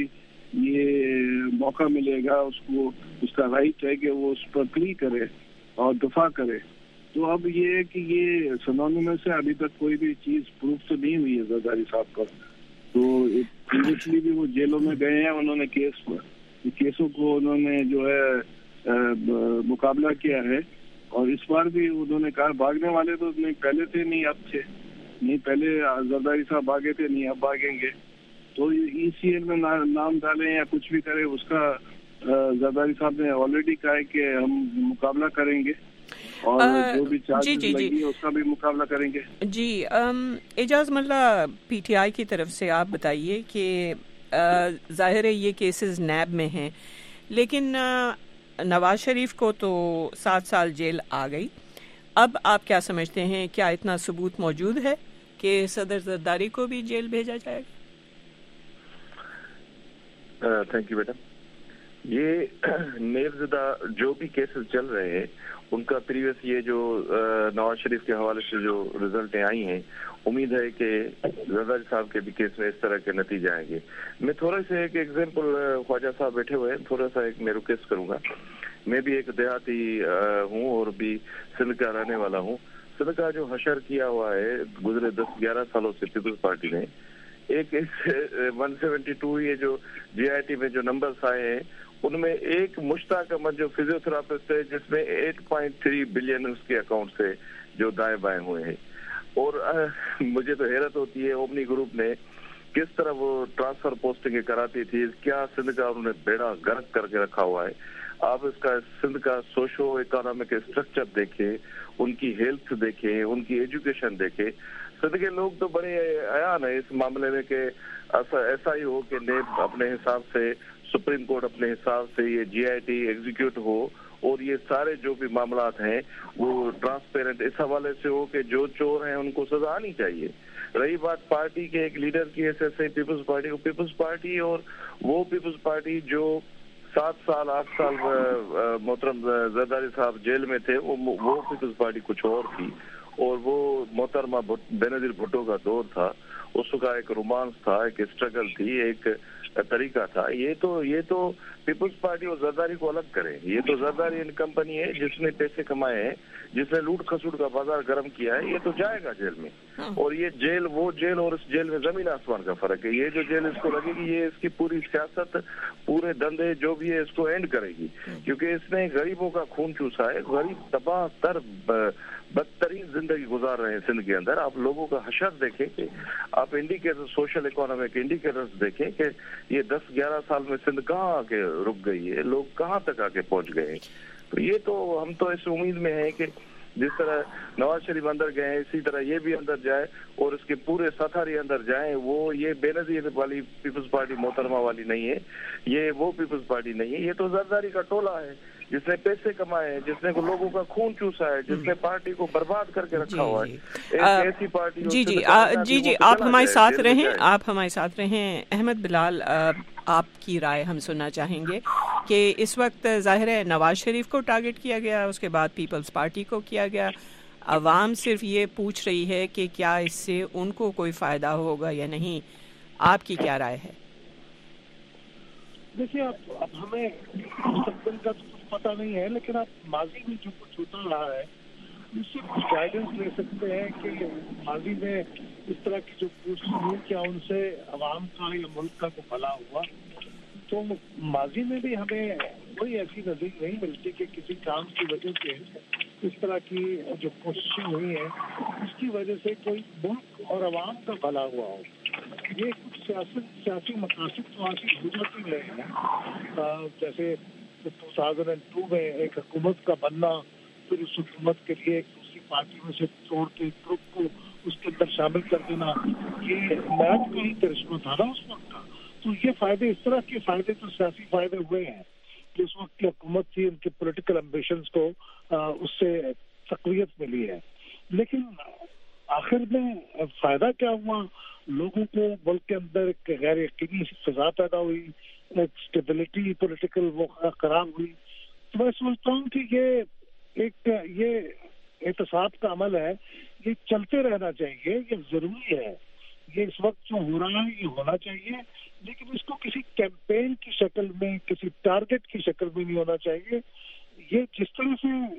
ये मौका मिलेगा, उसको उसका राइट है कि वो उस पर प्ली करे और दफा करे। तो अब ये है कि ये सिनोनिमस है, अभी तक कोई भी चीज प्रूफ तो नहीं हुई है जरदारी साहब पर। तो प्रीवियसली भी वो जेलों में गए हैं, उन्होंने केस केसों को उन्होंने जो है आ, मुकाबला किया है। और इस बार भी उन्होंने कहा भागने वाले तो नहीं पहले थे, नहीं अब थे, नहीं पहले जरदारी साहब भागे थे, नहीं अब भागेंगे। तो ई सी एल में ना, नाम डालें या कुछ भी करें, उसका जरदारी साहब ने ऑलरेडी कहा है कि हम मुकाबला करेंगे और आ, जो भी चार्जेस लगी उसका भी मुकाबला करेंगे। जी, Ejaz Malla P T I की तरफ से आप बताइए कि जाहिर है ये केसेस नैब में हैं, लेकिन नवाज शरीफ को तो सात साल जेल आ गई। अब आप क्या समझते हैं, क्या इतना सबूत मौजूद है कि सदर जरदारी को भी जेल भेजा जाएगा? थैंक यू बेटा। ये नेरज़दा जो भी केसेस चल रहे हैं उनका प्रीवियस ये जो नवाज शरीफ के हवाले से जो रिजल्टें आई हैं, उम्मीद है कि जरदारी साहब के भी केस में इस तरह के नतीजे आएंगे। मैं थोड़ा सा एक एग्जाम्पल, ख्वाजा साहब बैठे हुए हैं, थोड़ा सा एक मैं रिक्वेस्ट करूंगा। मैं भी एक देहाती हूँ और भी सिंध का रहने वाला हूँ। सिंध का जो हशर किया हुआ है गुजरे दस ग्यारह सालों से पीपल्स पार्टी ने, एक इस वन सेवेंटी टू ये जो जे आई टी में जो नंबर्स आए हैं उनमें एक मुश्ताक अहमद जो फिजियोथेरापिस्ट है जिसमें आठ पॉइंट तीन बिलियन उसके अकाउंट से जो दाएं बाएं हुए हैं। और आ, मुझे तो हैरत होती है ओमनी ग्रुप ने किस तरह वो ट्रांसफर पोस्टिंग कराती थी, क्या सिंध का उन्होंने बेड़ा गर्क करके रखा हुआ है। आप इसका सिंध का सोशो इकोनॉमिक स्ट्रक्चर देखें, उनकी हेल्थ देखें, उनकी एजुकेशन देखें। सिंध के लोग तो बड़े अयान है इस मामले में कि ऐसा ऐसा ही हो कि नेब अपने हिसाब से, सुप्रीम कोर्ट अपने हिसाब से, ये जी आई टी एग्जीक्यूट हो और ये सारे जो भी मामलात हैं वो ट्रांसपेरेंट इस हवाले से हो कि जो चोर हैं उनको सजा आनी चाहिए। रही बात पार्टी के एक लीडर की ऐसे ऐसे पीपल्स पार्टी को, पीपल्स पार्टी और वो पीपल्स पार्टी जो सात साल आठ साल मोहतरम जरदारी साहब जेल में थे, वो वो पीपल्स पार्टी कुछ और थी और वो मोहतरमा बेनजीर भुट्टो का दौर था, उसका एक रोमांस था, एक स्ट्रगल थी, एक तरीका था। ये तो ये तो पीपल्स पार्टी और जरदारी को अलग करें। ये तो जरदारी इन कंपनी है जिसने पैसे कमाए हैं, जिसने लूट खसूट का बाजार गर्म किया है, ये तो जाएगा जेल में। और ये जेल वो जेल और इस जेल में जमीन आसमान का फर्क है। ये जो जेल इसको लगेगी ये इसकी पूरी सियासत, पूरे धंधे जो भी है इसको एंड करेगी, क्योंकि इसने गरीबों का खून चूसा है। गरीब तबाह तर बदतरीन जिंदगी गुजार रहे हैं सिंध के अंदर। आप लोगों का हशर देखें कि आप इंडिकेटर, सोशल इकोनॉमिक इंडिकेटर्स देखें कि ये दस ग्यारह साल में सिंध कहाँ आके रुक गई है, लोग कहाँ तक आके पहुंच गए हैं। तो ये तो हम तो इस उम्मीद में हैं कि जिस तरह नवाज शरीफ अंदर गए इसी तरह ये भी अंदर जाए और इसके पूरे साथारी अंदर जाए। वो ये बेनजीर वाली पीपल्स पार्टी मोहतरमा वाली नहीं है, ये वो पीपल्स पार्टी नहीं है, ये तो जरदारी का टोला है जिसने पैसे कमाए हैं, जिसने को लोगों का खून चूसा है, जिसने पार्टी को बर्बाद करके रखा हुआ है। एक ऐसी पार्टी जी जी जी जी आप हमारे साथ रहें, आप हमारे साथ रहें। अहमद बिलाल, आपकी राय हम सुनना चाहेंगे कि इस वक्त जाहिर है नवाज शरीफ को टारगेट किया गया, उसके बाद पीपल्स पार्टी को किया गया। अवाम सिर्फ ये पूछ रही है कि क्या इससे उनको कोई फायदा होगा या नहीं। आपकी क्या राय है? دیکھیے آپ اب ہمیں مستقبل کا تو کچھ پتہ نہیں ہے، لیکن آپ ماضی میں جو کچھ ہوتا رہا ہے اس سے کچھ گائیڈنس لے سکتے ہیں کہ ماضی میں اس طرح کی جو کوشش ہوئی کیا ان سے عوام کا یا ملک کا کوئی بھلا ہوا. تو ماضی میں بھی ہمیں کوئی ایسی نظیر نہیں ملتی کہ کسی کام کی وجہ سے اس طرح کی جو کوششیں ہوئی ہیں اس کی وجہ سے کوئی ملک اور عوام کا بھلا ہوا ہو. یہ کچھ سیاست سیاسی مقاصد تو حاصل ہو جاتے رہے ہیں، جیسے ٹو تھاؤزینڈ ٹو میں ایک حکومت کا بننا، پھر اس حکومت کے لیے ایک دوسری پارٹی میں سے توڑ کے گروپ کو اس کے اندر شامل کر دینا، یہ نیب کا ہی کرشمہ تھا نا اس وقت کا. تو یہ فائدے، اس طرح کے فائدے تو سیاسی فائدے ہوئے ہیں کہ اس وقت کی حکومت تھی، ان کے پولیٹیکل ایمبیشنز کو اس سے تقویت ملی ہے. لیکن آخر میں فائدہ کیا ہوا؟ لوگوں کو ملک کے اندر ایک غیر یقینی فضا پیدا ہوئی، ایک اسٹیبلٹی پولیٹیکل وہ خراب ہوئی. تو میں سمجھتا ہوں کہ یہ ایک یہ احتساب کا عمل ہے، یہ چلتے رہنا چاہیے، یہ ضروری ہے. یہ اس وقت جو ہو رہا ہے یہ ہونا چاہیے، لیکن اس کو کسی کیمپین کی شکل میں، کسی ٹارگٹ کی شکل میں نہیں ہونا چاہیے. یہ جس طرح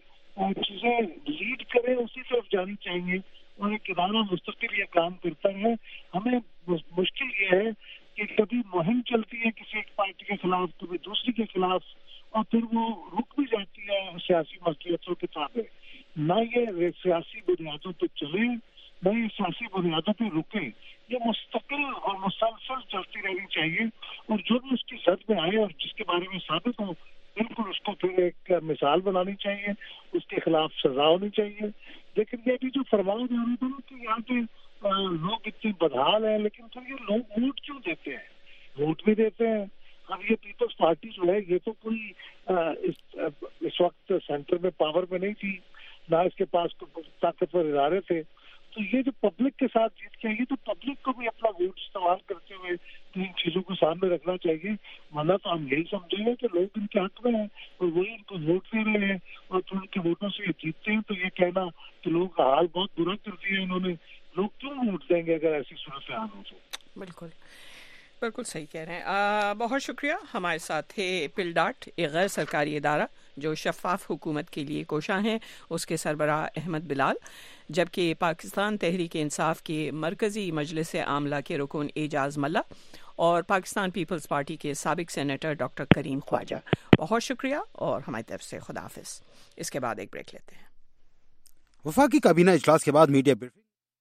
سے چیزیں لیڈ کریں اسی طرف جانی چاہیے، اور ایک ادارہ مستقل یہ کام کرتا ہے. ہمیں مشکل یہ ہے کہ کبھی مہم چلتی ہے کسی ایک پارٹی کے خلاف، کبھی دوسری کے خلاف، اور پھر وہ رک بھی جاتی ہے سیاسی مصلحتوں کے تابع. نہ یہ سیاسی بنیادوں پہ چلے، نہ یہ سیاسی بنیادوں پہ رکے. یہ مستقل اور مسلسل چلتی رہنی چاہیے، اور جو بھی اس کی زد میں آئے اور جس کے بارے میں ثابت ہو بالکل اس کو پھر ایک مثال بنانی چاہیے، اس کے خلاف سزا ہونی چاہیے. لیکن یہ بھی جو فرمایا جا رہا تھا کہ یہاں پہ لوگ اتنے بدحال ہیں، لیکن پھر یہ لوگ ووٹ کیوں دیتے ہیں؟ ووٹ بھی دیتے ہیں. اب یہ پیپلز پارٹی جو ہے یہ تو کوئی اس وقت سینٹر میں پاور میں نہیں تھی، نہ اس کے پاس کوئی طاقتور ادارے تھے. تو یہ جو پبلک کے ساتھ جیت کے یہ تو پبلک کو بھی اپنا ووٹ استعمال کرتے ہوئے ان چیزوں کو سامنے رکھنا چاہیے. ورنہ تو ہم یہی سمجھیں گے کہ لوگ ان کے حق میں ہیں اور وہی ان کو ووٹ دے رہے ہیں، اور پھر ان کے ووٹوں سے یہ جیتتے ہیں. تو یہ کہنا کہ لوگوں کا حال بہت برا کر دیا انہوں نے، لوگ کیوں ووٹ دیں گے اگر ایسی صورت حال ہو تو؟ بالکل بالکل صحیح کہہ رہے ہیں. آ, بہت شکریہ. ہمارے ساتھ تھے پل ڈاٹ، ایک غیر سرکاری ادارہ جو شفاف حکومت کے لیے کوشاں ہیں، اس کے سربراہ احمد بلال، جبکہ پاکستان تحریک انصاف کے مرکزی مجلس عاملہ کے رکن اعجاز ملا اور پاکستان پیپلز پارٹی کے سابق سینیٹر ڈاکٹر کریم خواجہ. بہت شکریہ اور ہماری طرف سے خدا حافظ. اس کے بعد ایک بریک لیتے ہیں. وفاقی کابینہ اجلاس کے بعد میڈیا بریفنگ.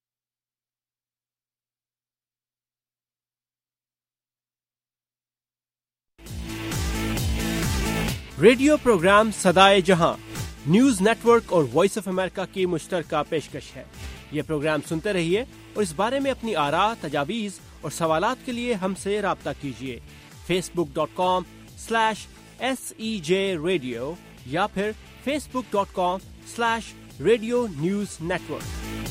ریڈیو پروگرام صدائے جہاں نیوز نیٹ ورک اور وائس آف امریکہ کی مشترکہ پیشکش ہے. یہ پروگرام سنتے رہیے اور اس بارے میں اپنی آراء، تجاویز اور سوالات کے لیے ہم سے رابطہ کیجیے. Facebook dot com slash S E J radio یا پھر facebook dot com slash radio news network.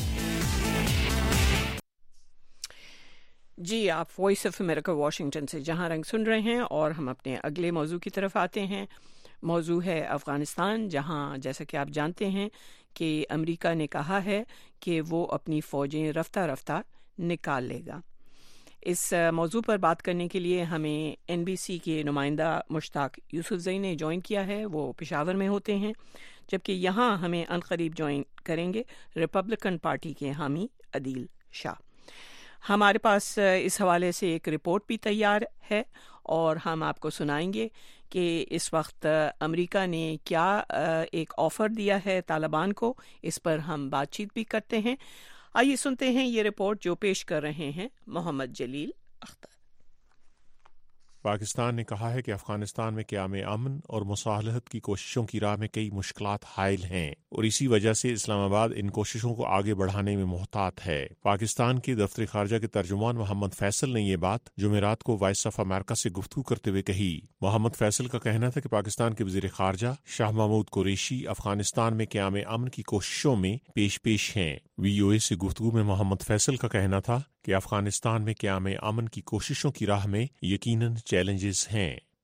جی، آپ وائس آف امریکہ واشنگٹن سے جہاں رنگ سن رہے ہیں، اور ہم اپنے اگلے موضوع کی طرف آتے ہیں. موضوع ہے افغانستان، جہاں جیسا کہ آپ جانتے ہیں کہ امریکہ نے کہا ہے کہ وہ اپنی فوجیں رفتہ رفتہ نکال لے گا. اس موضوع پر بات کرنے کے لیے ہمیں این بی سی کے نمائندہ مشتاق یوسف زئی نے جوائن کیا ہے. وہ پشاور میں ہوتے ہیں، جبکہ یہاں ہمیں عنقریب جوائن کریں گے ریپبلکن پارٹی کے حامی عدیل شاہ. ہمارے پاس اس حوالے سے ایک رپورٹ بھی تیار ہے اور ہم آپ کو سنائیں گے کہ اس وقت امریکہ نے کیا ایک آفر دیا ہے طالبان کو. اس پر ہم بات چیت بھی کرتے ہیں. آئیے سنتے ہیں یہ رپورٹ جو پیش کر رہے ہیں محمد جلیل اختر. پاکستان نے کہا ہے کہ افغانستان میں قیام امن اور مصالحت کی کوششوں کی راہ میں کئی مشکلات حائل ہیں اور اسی وجہ سے اسلام آباد ان کوششوں کو آگے بڑھانے میں محتاط ہے. پاکستان کے دفتر خارجہ کے ترجمان محمد فیصل نے یہ بات جمعرات کو وائس آف امریکہ سے گفتگو کرتے ہوئے کہی. محمد فیصل کا کہنا تھا کہ پاکستان کے وزیر خارجہ شاہ محمود قریشی افغانستان میں قیام امن کی کوششوں میں پیش پیش ہیں. وی او اے سے گفتگو میں محمد فیصل کا کہنا تھا کہ افغانستان میں قیام امن کی کوششوں کی راہ میں یقیناً چیلنجز ہیں.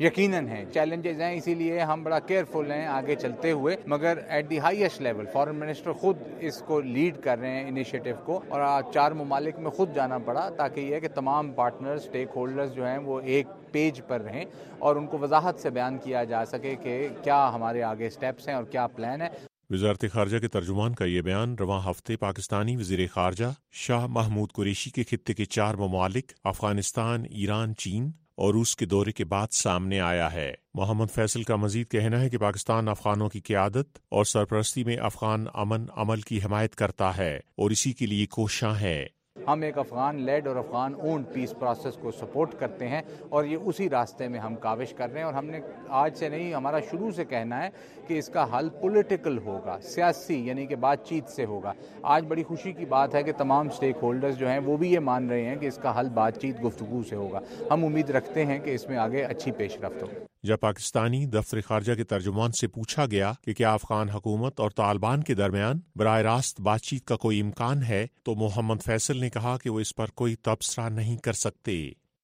یقیناً ہیں، چیلنجز ہیں، اسی لیے ہم بڑا کیئرفل ہیں آگے چلتے ہوئے، مگر at the highest level foreign minister خود اس کو لیڈ کر رہے ہیں انیشیٹو کو، اور آج چار ممالک میں خود جانا پڑا تاکہ یہ کہ تمام پارٹنر اسٹیک ہولڈرز جو ہیں وہ ایک پیج پر رہیں اور ان کو وضاحت سے بیان کیا جا سکے کہ کیا ہمارے آگے سٹیپس ہیں اور کیا پلان ہے۔ وزارت خارجہ کے ترجمان کا یہ بیان رواں ہفتے پاکستانی وزیر خارجہ شاہ محمود قریشی کے خطے کے چار ممالک افغانستان، ایران، چین اور روس کے دورے کے بعد سامنے آیا ہے۔ محمد فیصل کا مزید کہنا ہے کہ پاکستان افغانوں کی قیادت اور سرپرستی میں افغان امن عمل کی حمایت کرتا ہے اور اسی کے لیے کوشاں ہے۔ ہم ایک افغان لیڈ اور افغان اونڈ پیس پروسیس کو سپورٹ کرتے ہیں اور یہ اسی راستے میں ہم کاوش کر رہے ہیں، اور ہم نے آج سے نہیں، ہمارا شروع سے کہنا ہے کہ اس کا حل پولیٹیکل ہوگا، سیاسی یعنی کہ بات چیت سے ہوگا۔ آج بڑی خوشی کی بات ہے کہ تمام سٹیک ہولڈرز جو ہیں وہ بھی یہ مان رہے ہیں کہ اس کا حل بات چیت گفتگو سے ہوگا۔ ہم امید رکھتے ہیں کہ اس میں آگے اچھی پیش رفت ہوگی۔ جب پاکستانی دفتر خارجہ کے ترجمان سے پوچھا گیا کہ کیا افغان حکومت اور طالبان کے درمیان براہ راست بات چیت کا کوئی امکان ہے، تو محمد فیصل نے کہا کہ وہ اس پر کوئی تبصرہ نہیں کر سکتے۔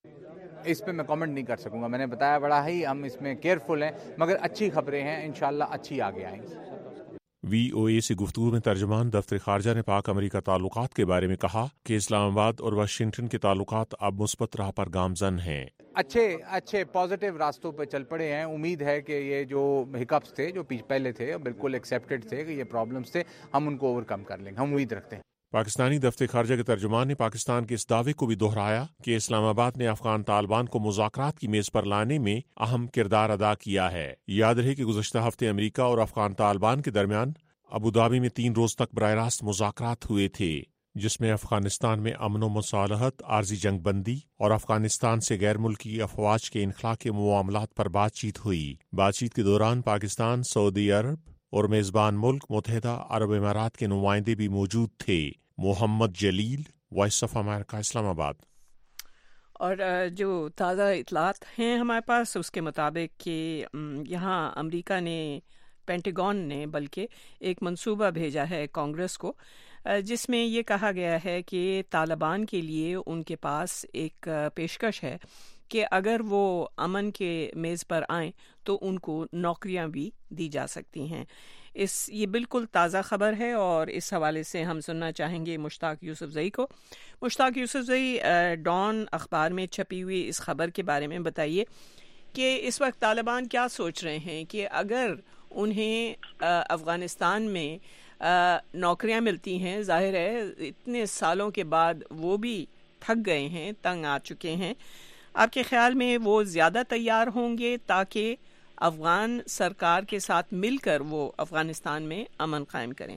اس پہ میں کامنٹ نہیں کر سکوں گا، میں نے بتایا بڑا ہی ہم اس میں کیئرفل ہیں، مگر اچھی خبریں ہیں، انشاءاللہ اچھی آگے آئیں گی۔ وی او اے سے گفتگو میں ترجمان دفتر خارجہ نے پاک امریکہ تعلقات کے بارے میں کہا کہ اسلام آباد اور واشنگٹن کے تعلقات اب مثبت راہ پر گامزن ہیں۔ اچھے اچھے پازیٹیو راستوں پہ چل پڑے ہیں۔ امید ہے کہ یہ جو ہکپس تھے جو پہلے تھے بالکل ایکسیپٹڈ تھے کہ یہ پرابلمز تھے، ہم ان کو اوور کم کر لیں گے، ہم امید رکھتے ہیں۔ پاکستانی دفتر خارجہ کے ترجمان نے پاکستان کے اس دعوے کو بھی دہرایا کہ اسلام آباد نے افغان طالبان کو مذاکرات کی میز پر لانے میں اہم کردار ادا کیا ہے۔ یاد رہے کہ گزشتہ ہفتے امریکہ اور افغان طالبان کے درمیان ابوظہبی میں تین روز تک براہ راست مذاکرات ہوئے تھے، جس میں افغانستان میں امن و مصالحت، عارضی جنگ بندی اور افغانستان سے غیر ملکی افواج کے انخلاء کے معاملات پر بات چیت ہوئی۔ بات چیت کے دوران پاکستان، سعودی عرب اور میزبان ملک متحدہ عرب امارات کے نمائندے بھی موجود تھے۔ محمد جلیل، وائس آف امریکہ، اسلام آباد۔ اور جو تازہ اطلاعات ہیں ہمارے پاس اس کے مطابق کہ یہاں امریکہ نے، پینٹاگون نے بلکہ ایک منصوبہ بھیجا ہے کانگریس کو، جس میں یہ کہا گیا ہے کہ طالبان کے لیے ان کے پاس ایک پیشکش ہے کہ اگر وہ امن کے میز پر آئیں تو ان کو نوکریاں بھی دی جا سکتی ہیں۔ اس یہ بالکل تازہ خبر ہے اور اس حوالے سے ہم سننا چاہیں گے مشتاق یوسف زئی کو۔ مشتاق یوسف زئی، ڈان اخبار میں چھپی ہوئی اس خبر کے بارے میں بتائیے کہ اس وقت طالبان کیا سوچ رہے ہیں کہ اگر انہیں افغانستان میں نوکریاں ملتی ہیں، ظاہر ہے اتنے سالوں کے بعد وہ بھی تھک گئے ہیں، تنگ آ چکے ہیں، آپ کے خیال میں وہ زیادہ تیار ہوں گے تاکہ افغان سرکار کے ساتھ مل کر وہ افغانستان میں امن قائم کریں؟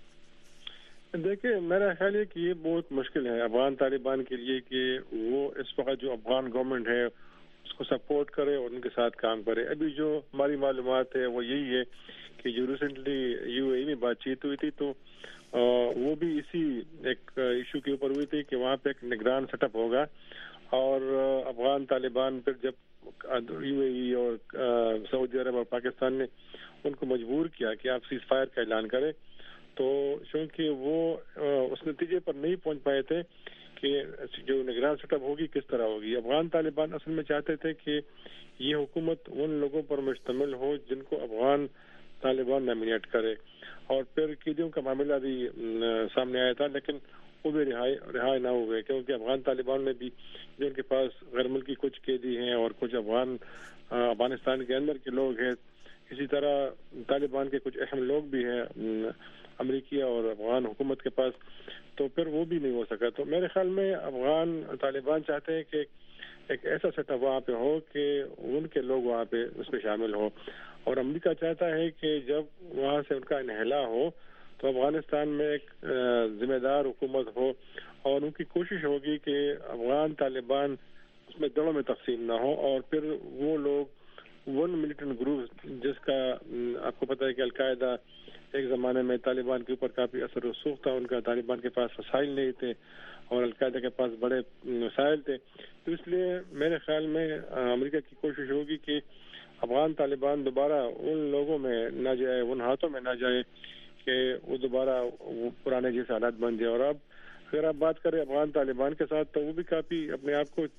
دیکھیں، میرا خیال ہے کہ یہ بہت مشکل ہے افغان طالبان کے لیے کہ وہ اس وقت جو افغان گورنمنٹ ہے اس کو سپورٹ کرے اور ان کے ساتھ کام کرے۔ ابھی جو ہماری معلومات ہے وہ یہی ہے کہ جو ریسنٹلی یو اے ای میں بات چیت ہوئی تھی تو وہ بھی اسی ایک ایشو کے اوپر ہوئی تھی کہ وہاں پہ ایک نگران سیٹ اپ ہوگا، اور افغان طالبان پھر جب یو اے ای اور سعودی عرب اور پاکستان نے ان کو مجبور کیا کہ آپ سیز فائر کا اعلان کریں، تو چونکہ وہ اس نتیجے پر نہیں پہنچ پائے تھے کہ جو نگران سیٹ اپ ہوگی کس طرح ہوگی۔ افغان طالبان اصل میں چاہتے تھے کہ یہ حکومت ان لوگوں پر مشتمل ہو جن کو افغان طالبان نامینیٹ کرے، اور پھر قیدیوں کا معاملہ بھی سامنے آیا تھا، لیکن وہ بھی رہائی رہائی نہ ہوئے، کیونکہ افغان طالبان میں بھی جن کے پاس غیر ملکی کچھ قیدی ہیں اور کچھ افغان افغانستان کے اندر کے لوگ ہیں، اسی طرح طالبان کے کچھ اہم لوگ بھی ہیں امریکی اور افغان حکومت کے پاس، تو پھر وہ بھی نہیں ہو سکا۔ تو میرے خیال میں افغان طالبان چاہتے ہیں کہ ایک ایسا سیٹ اپ وہاں پہ ہو کہ ان کے لوگ وہاں پہ اس میں شامل ہو، اور امریکہ چاہتا ہے کہ جب وہاں سے ان کا انحلا ہو تو افغانستان میں ایک ذمہ دار حکومت ہو، اور ان کی کوشش ہوگی کہ افغان طالبان اس میں دڑوں میں تقسیم نہ ہو، اور پھر وہ لوگ ون ملیٹنٹ گروپ جس کا آپ کو پتہ ہے کہ القاعدہ ایک زمانے میں طالبان کے اوپر کافی اثر رسوخ تھا، ان کا طالبان کے پاس وسائل نہیں تھے اور القاعدہ کے پاس بڑے وسائل تھے، تو اس لیے میرے خیال میں امریکہ کی کوشش ہوگی کہ افغان طالبان دوبارہ ان لوگوں میں نہ جائے، ان ہاتھوں میں نہ جائے کہ وہ دوبارہ وہ پرانے جیسے حالات بن جائے۔ اور اب اگر آپ بات کریں افغان طالبان کے ساتھ تو وہ بھی کافی اپنے آپ کو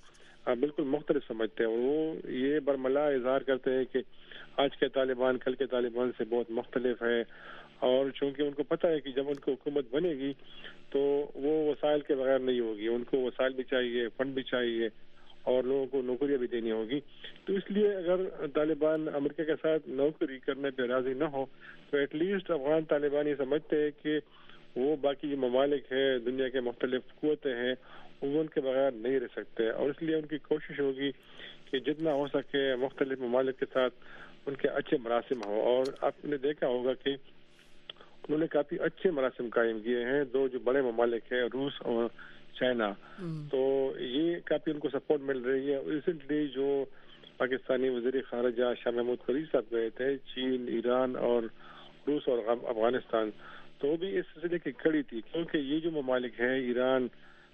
بالکل مختلف سمجھتے ہیں، اور وہ یہ برملا اظہار کرتے ہیں کہ آج کے طالبان کل کے طالبان سے بہت مختلف ہے، اور چونکہ ان کو پتہ ہے کہ جب ان کو حکومت بنے گی تو وہ وسائل کے بغیر نہیں ہوگی، ان کو وسائل بھی چاہیے، فنڈ بھی چاہیے، اور لوگوں کو نوکریاں بھی دینی ہوگی. تو اس لیے اگر طالبان امریکہ کے ساتھ نوکری کرنے پہ راضی نہ ہو تو ایٹ لیسٹ افغان طالبان یہ سمجھتے ہیں کہ وہ باقی جو ممالک ہیں، دنیا کے مختلف قوتیں ہیں، وہ ان کے بغیر نہیں رہ سکتے، اور اس لیے ان کی کوشش ہوگی کہ جتنا ہو سکے مختلف ممالک کے ساتھ ان کے اچھے مراسم ہوں. اور آپ نے دیکھا ہوگا کہ انہوں نے کافی اچھے مراسم قائم کیے ہیں، دو جو بڑے ممالک ہیں روس اور چائنا، تو یہ کافی ان کو سپورٹ مل رہی ہے. ریسنٹلی جو پاکستانی وزیر خارجہ شاہ محمود قریشی صاحب گئے تھے چین، ایران اور روس اور افغانستان، تو وہ بھی اس سلسلے کی کڑی تھی، کیونکہ یہ جو ممالک ہیں ایران،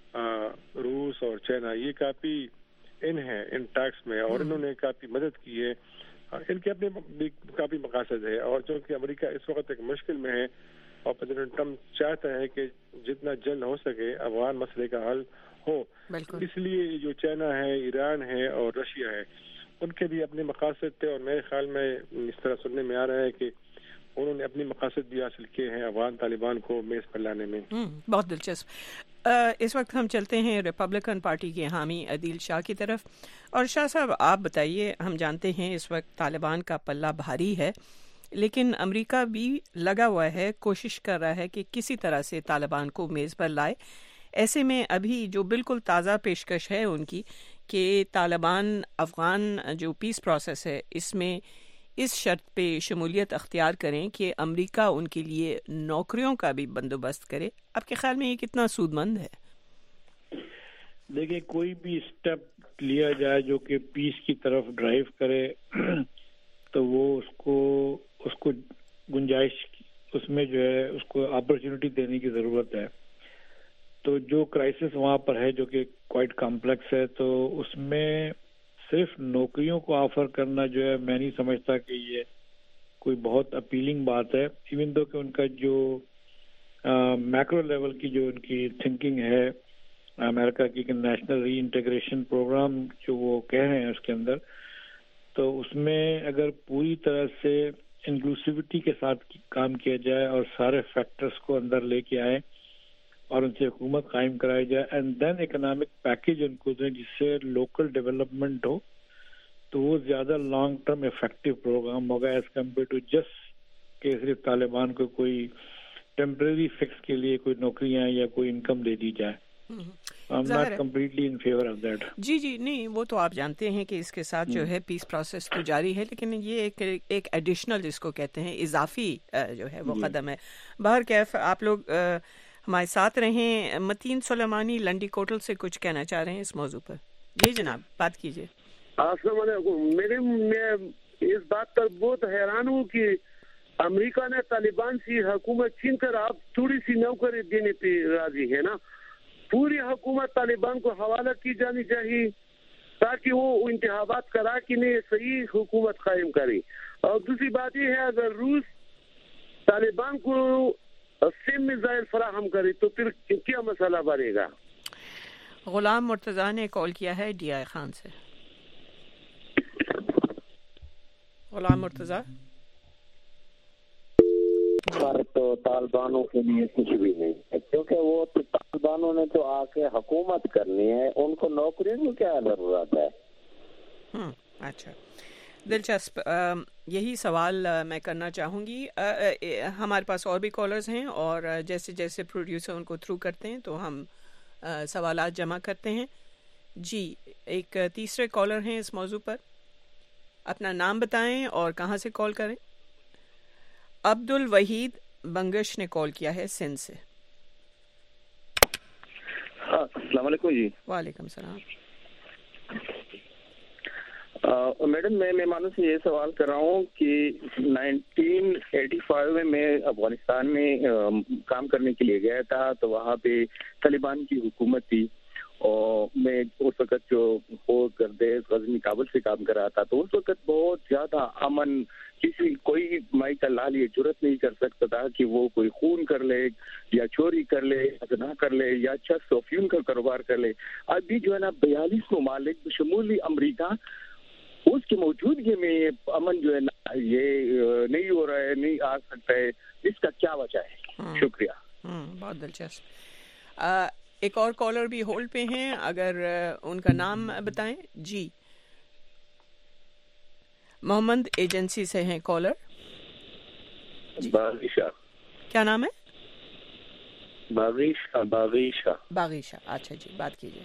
روس اور چائنا، یہ کافی ان ہیں ان ٹیکس میں، اور انہوں نے کافی مدد کی ہے، ان کے اپنے بھی کافی مقاصد ہے. اور چونکہ امریکہ اس وقت ایک مشکل میں ہے اور پریزیڈنٹ ٹرمپ چاہتا ہے کہ جتنا جلد ہو سکے افغان مسئلے کا حل ہو، اس لیے جو چائنا ہے، ایران ہے اور رشیا ہے، ان کے بھی اپنے مقاصد تھے، اور میرے خیال میں اس طرح سننے میں آ رہا ہے کہ انہوں نے اپنی مقاصد بھی حاصل کیے ہیں افغان طالبان کو میز پر لانے میں. بہت دلچسپ. اس وقت ہم چلتے ہیں ریپبلکن پارٹی کے حامی عدیل شاہ کی طرف. اور شاہ صاحب آپ بتائیے، ہم جانتے ہیں اس وقت طالبان کا پلہ بھاری ہے، لیکن امریکہ بھی لگا ہوا ہے، کوشش کر رہا ہے کہ کسی طرح سے طالبان کو میز پر لائے. ایسے میں ابھی جو بالکل تازہ پیشکش ہے ان کی کہ طالبان افغان جو پیس پروسیس ہے اس میں اس شرط پہ شمولیت اختیار کریں کہ امریکہ ان کے لیے نوکریوں کا بھی بندوبست کرے. آپ کے خیال میں یہ کتنا سود مند ہے؟ دیکھیں، کوئی بھی اسٹیپ لیا جائے جو کہ پیس کی طرف ڈرائیو کرے تو وہ اس کو اس کو گنجائش اس میں جو ہے اس کو اپرچونٹی دینے کی ضرورت ہے. تو جو کرائسس وہاں پر ہے جو کہ کوائٹ کمپلیکس ہے، تو اس میں صرف نوکریوں کو آفر کرنا جو ہے میں نہیں سمجھتا کہ یہ کوئی بہت اپیلنگ بات ہے، ایون دو کہ ان کا جو میکرو لیول کی جو ان کی تھنکنگ ہے امریکہ کی کہ نیشنل ری انٹیگریشن پروگرام جو وہ کہہ رہے ہیں اس کے اندر، تو اس میں اگر پوری طرح سے انکلوسیوٹی کے ساتھ کام کیا جائے اور سارے فیکٹرز کو اندر لے کے آئے اور ان سے حکومت قائم کرائی جائے اینڈ دین اکنامک پیکیج ان کو دیں جس سے لوکل ڈیولپمنٹ ہو، تو وہ زیادہ لانگ ٹرم افیکٹو پروگرام ہوگا ایز کمپیئر ٹو جسٹ کہ صرف طالبان کو کوئی ٹیمپریری فکس کے لیے کوئی نوکریاں یا کوئی انکم دے دی جائے. I'm not completely in favor of that. جی جی نہیں، وہ تو آپ جانتے ہیں کہ اس کے ساتھ جو ہے پیس پروسیس تو جاری ہے، لیکن یہ ایک ایک ایڈیشنل جس کو کہتے ہیں اضافی جو ہے وہ قدم ہے. بہر کیف آپ لوگ ہمارے ساتھ رہیں. متین سلیمانی لنڈی کوٹل سے کچھ کہنا چاہ رہے ہیں اس موضوع پر. جی جناب بات کیجیے. السلام علیکم. میرے میں اس بات پر بہت حیران ہوں کہ امریکہ نے طالبان سے حکومت چھین کر آپ تھوڑی سی نوکری دینے پہ راضی ہے نا. پوری حکومت طالبان کو حوالہ کی جانی چاہیے تاکہ وہ انتخابات کرا کے نہیں صحیح حکومت قائم کرے. اور دوسری بات یہ ہے اگر روس طالبان کو سیم میزائل فراہم کرے تو پھر کیا مسئلہ بنے گا. غلام مرتضیٰ نے کال کیا ہے ڈی آئی خان سے. غلام مرتضیٰ. پر تو طالبانوں کے لیے کچھ بھی نہیں ہے کیونکہ وہ تو طالبانوں نے تو آ کے حکومت کرنی ہے، ان کو نوکری کی کیا ضرورت ہے. اچھا دلچسپ. یہی سوال میں کرنا چاہوں گی. ہمارے پاس اور بھی کالرز ہیں اور جیسے جیسے پروڈیوسر ان کو تھرو کرتے ہیں تو ہم سوالات جمع کرتے ہیں. جی ایک تیسرے کالر ہیں اس موضوع پر. اپنا نام بتائیں اور کہاں سے کال کریں. عبد الوحید بنگش نے کال کیا ہے سندھ سے. السلام علیکم. جی وعلیکم السلام. میڈم میں مہمانوں سے یہ سوال کر رہا ہوں کہ نائنٹین ایٹی فائیو میں میں افغانستان میں کام کرنے کے لیے گیا تھا تو وہاں پہ طالبان کی حکومت تھی اور میں اس وقت جو ہو گردیز غزنی کابل سے کام کر رہا تھا تو اس وقت بہت زیادہ امن کسی کوئی مائی کا لال یہ جرت نہیں کر سکتا تھا کہ وہ کوئی خون کر لے یا چوری کر لے یا زنا کر لے یا چرس افیون کا کاروبار کر لے. ابھی جو ہے نا بیالیس ممالک بشمولی امریکہ اس کی موجودگی میں امن جو ہے نا یہ نہیں ہو رہا ہے, نہیں آ سکتا ہے. اس کا کیا وجہ ہے؟ شکریہ. بہت دلچسپ. ایک اور کالر بھی ہولڈ پہ ہیں, اگر ان کا نام بتائیں. جی محمد ایجنسی سے ہیں کالر. باغیشہ. کیا نام ہے؟ باغیشہ. باغیشہ باغیشہ اچھا جی, بات کیجیے.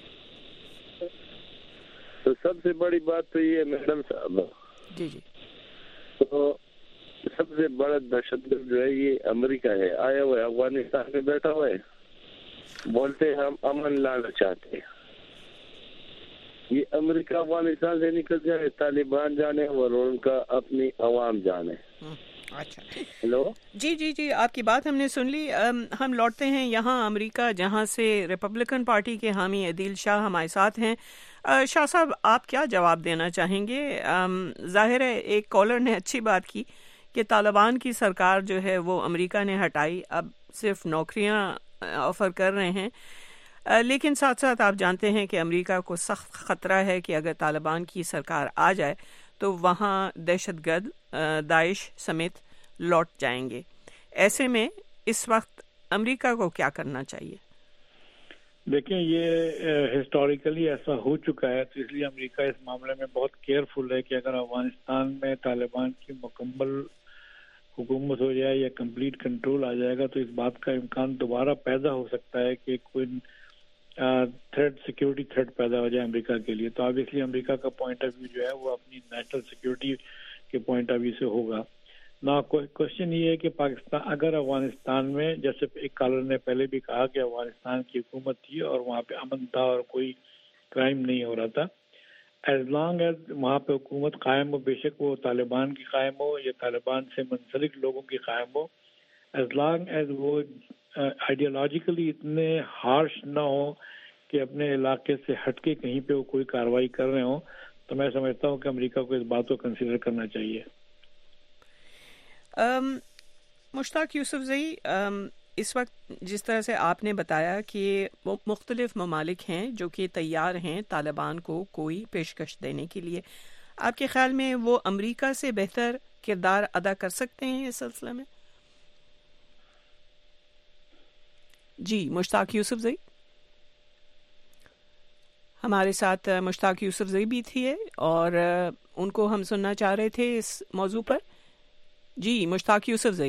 تو سب سے بڑی بات تو یہ میڈم صاحب جی جی تو سب سے بڑا دہشت گرد جو ہے یہ امریکہ ہے. آیا ہوا ہے افغانستان میں بیٹھا ہوا ہے, بولتے ہم امن لانا چاہتے ہیں. یہ امریکہ افغانستان سے نکل جائے, طالبان جانے اور ان کا اپنی عوام جانے. اچھا ہیلو جی جی جی آپ کی بات ہم نے سن لی. ہم لوٹتے ہیں یہاں امریکہ, جہاں سے ریپبلکن پارٹی کے حامی عدیل شاہ ہمارے ساتھ ہیں. شاہ صاحب آپ کیا جواب دینا چاہیں گے؟ ظاہر ہے ایک کالر نے اچھی بات کی کہ طالبان کی سرکار جو ہے وہ امریکہ نے ہٹائی, اب صرف نوکریاں آفر کر رہے ہیں, لیکن ساتھ ساتھ آپ جانتے ہیں کہ امریکہ کو سخت خطرہ ہے کہ اگر طالبان کی سرکار آ جائے تو وہاں دہشت گرد داعش سمیت لوٹ جائیں گے. ایسے میں اس وقت امریکہ کو کیا کرنا چاہیے؟ دیکھیں یہ ہسٹوریکلی ایسا ہو چکا ہے, تو اس لیے امریکہ اس معاملے میں بہت کیئرفل ہے کہ اگر افغانستان میں طالبان کی مکمل حکومت ہو جائے یا کمپلیٹ کنٹرول آ جائے گا تو اس بات کا امکان دوبارہ پیدا ہو سکتا ہے کہ کوئی تھریٹ سیکیورٹی تھریٹ پیدا ہو جائے امریکہ کے لیے. تو آبویسلی امریکہ کا پوائنٹ آف ویو جو ہے وہ اپنی نیشنل سیکیورٹی کے پوائنٹ آف ویو سے ہوگا. نا کوشچن یہ ہے کہ پاکستان اگر افغانستان میں, جیسے ایک کالر نے پہلے بھی کہا کہ افغانستان کی حکومت تھی اور وہاں پہ امن تھا اور کوئی کرائم نہیں ہو رہا تھا, ایز لانگ ایز وہاں پہ حکومت قائم ہو, بے شک وہ طالبان کی قائم ہو یا طالبان سے منسلک لوگوں کی قائم ہو, ایز لانگ ایز وہ آئیڈیالوجیکلی اتنے ہارش نہ ہو کہ اپنے علاقے سے ہٹ کے کہیں پہ وہ کوئی کارروائی کر رہے ہوں, تو میں سمجھتا ہوں کہ امریکہ کو اس بات کو کنسیڈر کرنا چاہیے. مشتاق یوسف زئی, اس وقت جس طرح سے آپ نے بتایا کہ مختلف ممالک ہیں جو کہ تیار ہیں طالبان کو کوئی پیشکش دینے کے لیے, آپ کے خیال میں وہ امریکہ سے بہتر کردار ادا کر سکتے ہیں اس سلسلے میں؟ جی مشتاق یوسف زئی, ہمارے ساتھ مشتاق یوسف زئی بھی تھے اور ان کو ہم سننا چاہ رہے تھے اس موضوع پر. جی مشتاق یوسف زئی,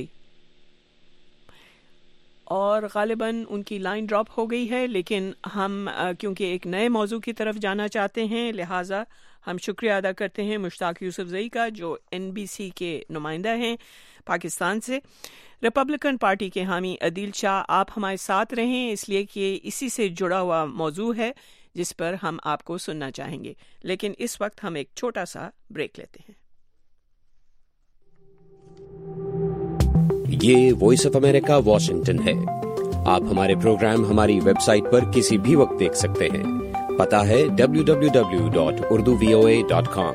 اور غالباً ان کی لائن ڈراپ ہو گئی ہے, لیکن ہم کیونکہ ایک نئے موضوع کی طرف جانا چاہتے ہیں لہٰذا ہم شکریہ ادا کرتے ہیں مشتاق یوسف زئی کا جو این بی سی کے نمائندہ ہیں پاکستان سے. ریپبلکن پارٹی کے حامی عدیل شاہ, آپ ہمارے ساتھ رہیں اس لیے کہ اسی سے جڑا ہوا موضوع ہے جس پر ہم آپ کو سننا چاہیں گے, لیکن اس وقت ہم ایک چھوٹا سا بریک لیتے ہیں. یہ وائس آف امریکہ واشنگٹن ہے. آپ ہمارے پروگرام ہماری ویب سائٹ پر کسی بھی وقت دیکھ سکتے ہیں. پتہ ہے W W W dot Urdu V O A dot com.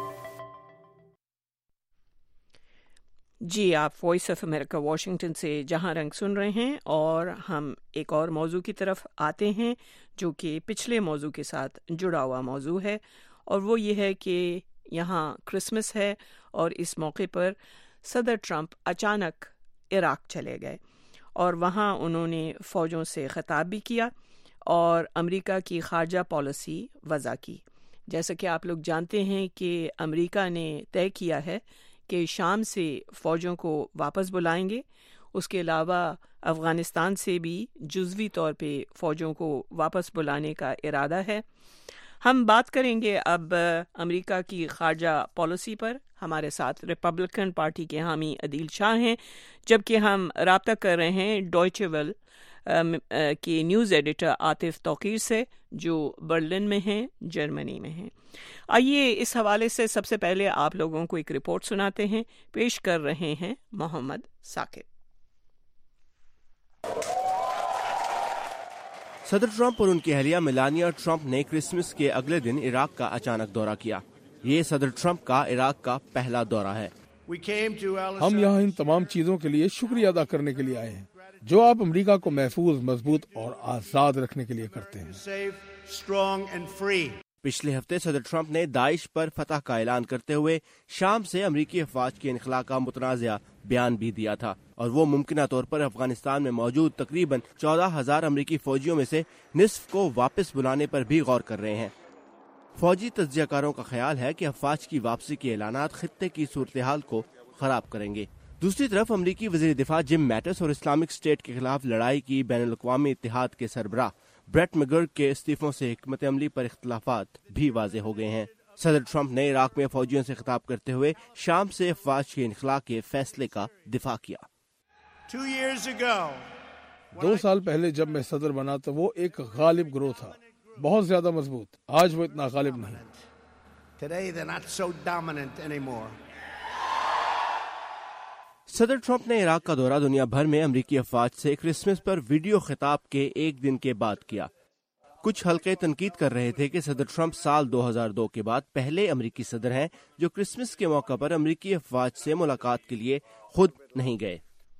جی آپ وائس آف امریکہ واشنگٹن سے جہاں رنگ سن رہے ہیں, اور ہم ایک اور موضوع کی طرف آتے ہیں جو کہ پچھلے موضوع کے ساتھ جڑا ہوا موضوع ہے, اور وہ یہ ہے کہ یہاں کرسمس ہے اور اس موقع پر صدر ٹرمپ اچانک عراق چلے گئے اور وہاں انہوں نے فوجوں سے خطاب بھی کیا اور امریکہ کی خارجہ پالیسی وضع کی. جیسا کہ آپ لوگ جانتے ہیں کہ امریکہ نے طے کیا ہے کہ شام سے فوجوں کو واپس بلائیں گے, اس کے علاوہ افغانستان سے بھی جزوی طور پہ فوجوں کو واپس بلانے کا ارادہ ہے. ہم بات کریں گے اب امریکہ کی خارجہ پالیسی پر. ہمارے ساتھ ریپبلکن پارٹی کے حامی عدیل شاہ ہیں, جبکہ ہم رابطہ کر رہے ہیں ڈوائچے ویل کے نیوز ایڈیٹر عاطف توقیر سے جو برلن میں ہیں, جرمنی میں ہیں. آئیے اس حوالے سے سب سے پہلے آپ لوگوں کو ایک رپورٹ سناتے ہیں. پیش کر رہے ہیں محمد ثاقب. صدر ٹرمپ اور ان کی اہلیہ میلانیا ٹرمپ نے کرسمس کے اگلے دن عراق کا اچانک دورہ کیا. یہ صدر ٹرمپ کا عراق کا پہلا دورہ ہے. ہم یہاں ان تمام چیزوں کے لیے شکریہ ادا کرنے کے لیے آئے ہیں جو آپ امریکہ کو محفوظ، مضبوط اور آزاد رکھنے کے لیے کرتے ہیں۔ پچھلے ہفتے صدر ٹرمپ نے داعش پر فتح کا اعلان کرتے ہوئے شام سے امریکی افواج کے انخلاء کا متنازع بیان بھی دیا تھا، اور وہ ممکنہ طور پر افغانستان میں موجود تقریباً چودہ ہزار امریکی فوجیوں میں سے نصف کو واپس بلانے پر بھی غور کر رہے ہیں۔ فوجی تجزیہ کاروں کا خیال ہے کہ افواج کی واپسی کے اعلانات خطے کی صورتحال کو خراب کریں گے۔ دوسری طرف امریکی وزیر دفاع جم میٹس اور اسلامک اسٹیٹ کے خلاف لڑائی کی بین الاقوامی اتحاد کے سربراہ بریٹ مگرگ کے استعفوں سے حکمت عملی پر اختلافات بھی واضح ہو گئے ہیں۔ صدر ٹرمپ نے عراق میں فوجیوں سے خطاب کرتے ہوئے شام سے افواج کے انخلاء کے فیصلے کا دفاع کیا۔ دو سال پہلے جب میں صدر بنا تو وہ ایک غالب گروہ تھا، بہت زیادہ مضبوط۔ آج وہ اتنا غالب نہیں۔ صدر ٹرمپ نے عراق کا دورہ دنیا بھر میں امریکی افواج سے کرسمس پر ویڈیو خطاب کے ایک دن کے بعد کیا۔ کچھ حلقے تنقید کر رہے تھے کہ صدر ٹرمپ سال دو ہزار دو کے بعد پہلے امریکی صدر ہیں جو کرسمس کے موقع پر امریکی افواج سے ملاقات کے لیے خود نہیں گئے۔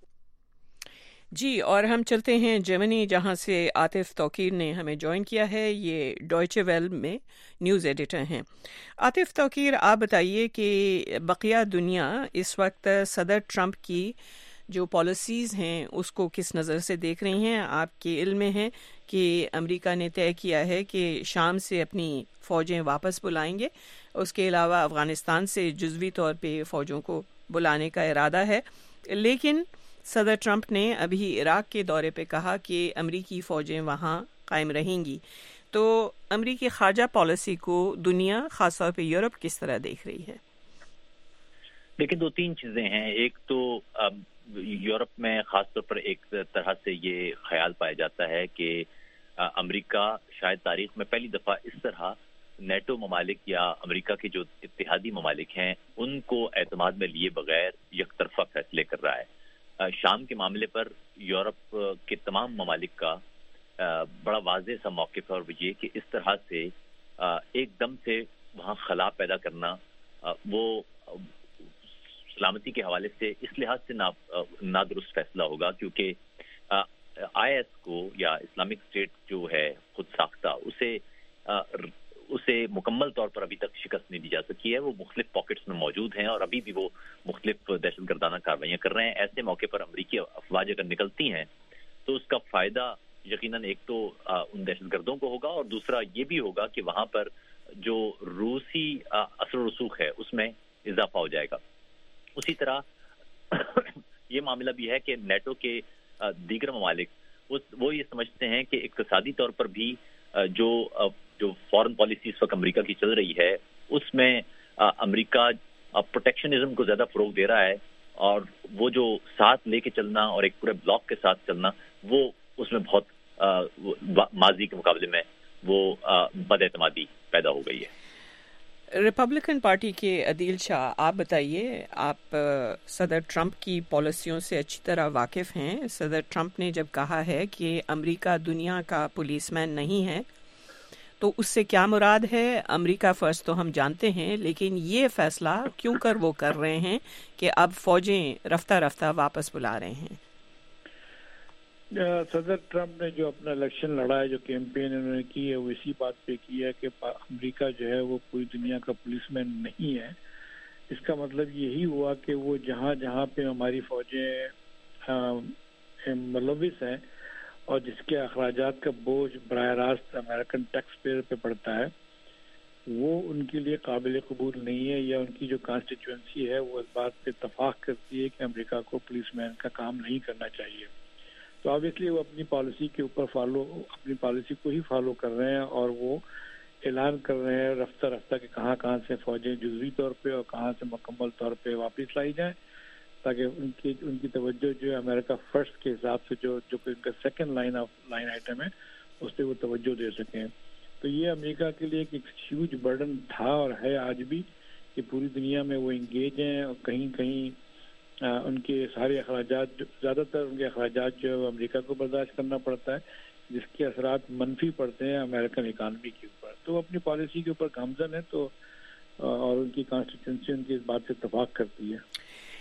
جی، اور ہم چلتے ہیں جرمنی، جہاں سے عاطف توقیر نے ہمیں جوائن کیا ہے۔ یہ ڈوائچے ویل میں نیوز ایڈیٹر ہیں۔ عاطف توقیر، آپ بتائیے کہ بقیہ دنیا اس وقت صدر ٹرمپ کی جو پالیسیز ہیں اس کو کس نظر سے دیکھ رہی ہیں؟ آپ کے علم میں ہے کہ امریکہ نے طے کیا ہے کہ شام سے اپنی فوجیں واپس بلائیں گے، اس کے علاوہ افغانستان سے جزوی طور پہ فوجوں کو بلانے کا ارادہ ہے، لیکن صدر ٹرمپ نے ابھی عراق کے دورے پہ کہا کہ امریکی فوجیں وہاں قائم رہیں گی۔ تو امریکی خارجہ پالیسی کو دنیا، خاص طور پہ یورپ، کس طرح دیکھ رہی ہے؟ دیکھیں، دو تین چیزیں ہیں۔ ایک تو یورپ میں خاص طور پر ایک طرح سے یہ خیال پایا جاتا ہے کہ امریکہ شاید تاریخ میں پہلی دفعہ اس طرح نیٹو ممالک یا امریکہ کے جو اتحادی ممالک ہیں ان کو اعتماد میں لیے بغیر یک طرفہ فیصلے کر رہا ہے۔ شام کے معاملے پر یورپ کے تمام ممالک کا بڑا واضح سا موقف ہے، اور وہ یہ کہ اس طرح سے ایک دم سے وہاں خلا پیدا کرنا وہ سلامتی کے حوالے سے اس لحاظ سے نادرست فیصلہ ہوگا، کیونکہ آئی ایس کو یا اسلامک اسٹیٹ جو ہے خود ساختہ اسے اسے مکمل طور پر ابھی تک شکست نہیں دی جا سکی ہے۔ وہ مختلف پاکٹس میں موجود ہیں اور ابھی بھی وہ مختلف دہشت گردانہ کاروائیاں کر رہے ہیں۔ ایسے موقع پر امریکی افواج اگر نکلتی ہیں تو اس کا فائدہ یقیناً ایک تو ان دہشت گردوں کو ہوگا، اور دوسرا یہ بھی ہوگا کہ وہاں پر جو روسی اثر و رسوخ ہے اس میں اضافہ ہو جائے گا۔ اسی طرح یہ معاملہ بھی ہے کہ نیٹو کے دیگر ممالک وہ یہ سمجھتے ہیں کہ اقتصادی طور پر بھی جو جو فارن پالیسی اس وقت امریکہ کی چل رہی ہے اس میں امریکہ پروٹیکشنزم کو زیادہ فروغ دے رہا ہے، اور وہ جو ساتھ لے کے چلنا اور ایک پورے بلاک کے ساتھ چلنا وہ اس میں بہت ماضی کے مقابلے میں وہ بد اعتمادی پیدا ہو گئی ہے۔ ریپبلکن پارٹی کے عدیل شاہ، آپ بتائیے، آپ صدر ٹرمپ کی پالیسیوں سے اچھی طرح واقف ہیں۔ صدر ٹرمپ نے جب کہا ہے کہ امریکہ دنیا کا پولیس مین نہیں ہے تو اس سے کیا مراد ہے؟ امریکہ فرسٹ تو ہم جانتے ہیں، لیکن یہ فیصلہ کیوں کر وہ کر رہے ہیں کہ اب فوجیں رفتہ رفتہ واپس بلا رہے ہیں؟ صدر ٹرمپ نے جو اپنا الیکشن لڑا ہے، جو کیمپین انہوں نے کی ہے، وہ اسی بات پہ کی ہے کہ امریکہ جو ہے وہ پوری دنیا کا پولیس مین نہیں ہے۔ اس کا مطلب یہی ہوا کہ وہ جہاں جہاں پہ ہماری فوجیں ملوث ہیں اور جس کے اخراجات کا بوجھ براہ راست امریکن ٹیکس پیئر پہ پڑتا ہے، وہ ان کے لیے قابل قبول نہیں ہے، یا ان کی جو کانسٹیچوئنسی ہے وہ اس بات پہ اتفاق کرتی ہے کہ امریکہ کو پولیس مین کا کام نہیں کرنا چاہیے۔ تو آبویسلی وہ اپنی پالیسی کے اوپر فالو اپنی پالیسی کو ہی فالو کر رہے ہیں، اور وہ اعلان کر رہے ہیں رفتہ رفتہ کہ کہاں کہاں سے فوجیں جزوی طور پہ اور کہاں سے مکمل طور پہ واپس لائی جائیں، تاکہ ان کی ان کی توجہ جو ہے امریکہ فرسٹ کے حساب سے جو جو ان کا second line of line item ہے اس پہ وہ توجہ دے سکیں۔ تو یہ امریکہ کے لیے ایک ہیوج برڈن تھا اور ہے آج بھی، کہ پوری دنیا میں وہ انگیج ہیں، اور کہیں کہیں ان کے سارے اخراجات، زیادہ تر ان کے اخراجات جو ہے وہ امریکہ کو برداشت کرنا پڑتا ہے، جس کے اثرات منفی پڑتے ہیں امریکن اکانومی کے اوپر۔ تو وہ اپنی پالیسی کے اوپر گامزن ہے، تو اور ان کی کانسٹیٹوئنسی ان کی اس بات سے اتفاق کرتی ہے۔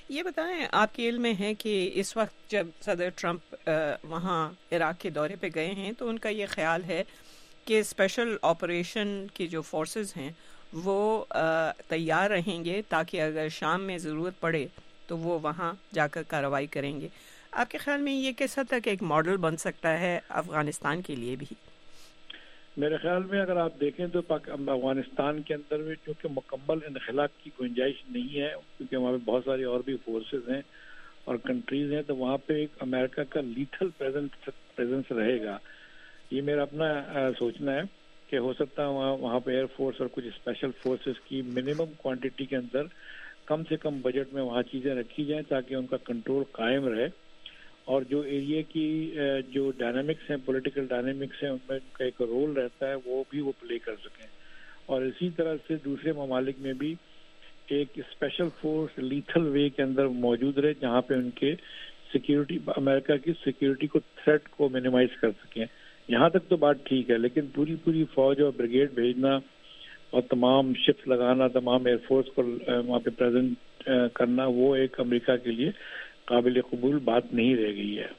یہ بتائیں آپ کے علم میں ہے کہ اس وقت جب صدر ٹرمپ وہاں عراق کے دورے پہ گئے ہیں تو ان کا یہ خیال ہے کہ اسپیشل آپریشن کی جو فورسز ہیں وہ تیار رہیں گے تاکہ اگر شام میں ضرورت پڑے تو وہ وہاں جا کر کارروائی کریں گے. آپ کے خیال میں یہ کس حد تک ایک ماڈل بن سکتا ہے افغانستان کے لیے بھی؟ میرے خیال میں اگر آپ دیکھیں تو افغانستان کے اندر میں چونکہ مکمل انخلا کی گنجائش نہیں ہے کیونکہ وہاں پہ بہت ساری اور بھی فورسز ہیں اور کنٹریز ہیں تو وہاں پہ ایک امریکہ کا لیتھل پریزنس رہے گا. یہ میرا اپنا سوچنا ہے کہ ہو سکتا ہے وہاں وہاں پہ ایئر فورس اور کچھ اسپیشل فورسز کی منیمم کوانٹٹی کے اندر کم سے کم بجٹ میں وہاں چیزیں رکھی جائیں تاکہ ان کا کنٹرول قائم رہے اور جو ایریا کی جو ڈائنامکس ہیں پولیٹیکل ڈائنامکس ہیں ان میں ان کا ایک رول رہتا ہے وہ بھی وہ پلے کر سکیں. اور اسی طرح سے دوسرے ممالک میں بھی ایک اسپیشل فورس لیتھل وے کے اندر موجود رہے جہاں پہ ان کے سیکیورٹی امریکہ کی سیکیورٹی کو تھریٹ کو مینیمائز کر سکیں. یہاں تک تو بات ٹھیک ہے لیکن پوری پوری فوج اور بریگیڈ بھیجنا اور تمام شپس لگانا تمام ایئر فورس کو وہاں پہ پریزنٹ کرنا وہ ایک امریکہ کے لیے قابل قبول بات نہیں رہ گئی ہے.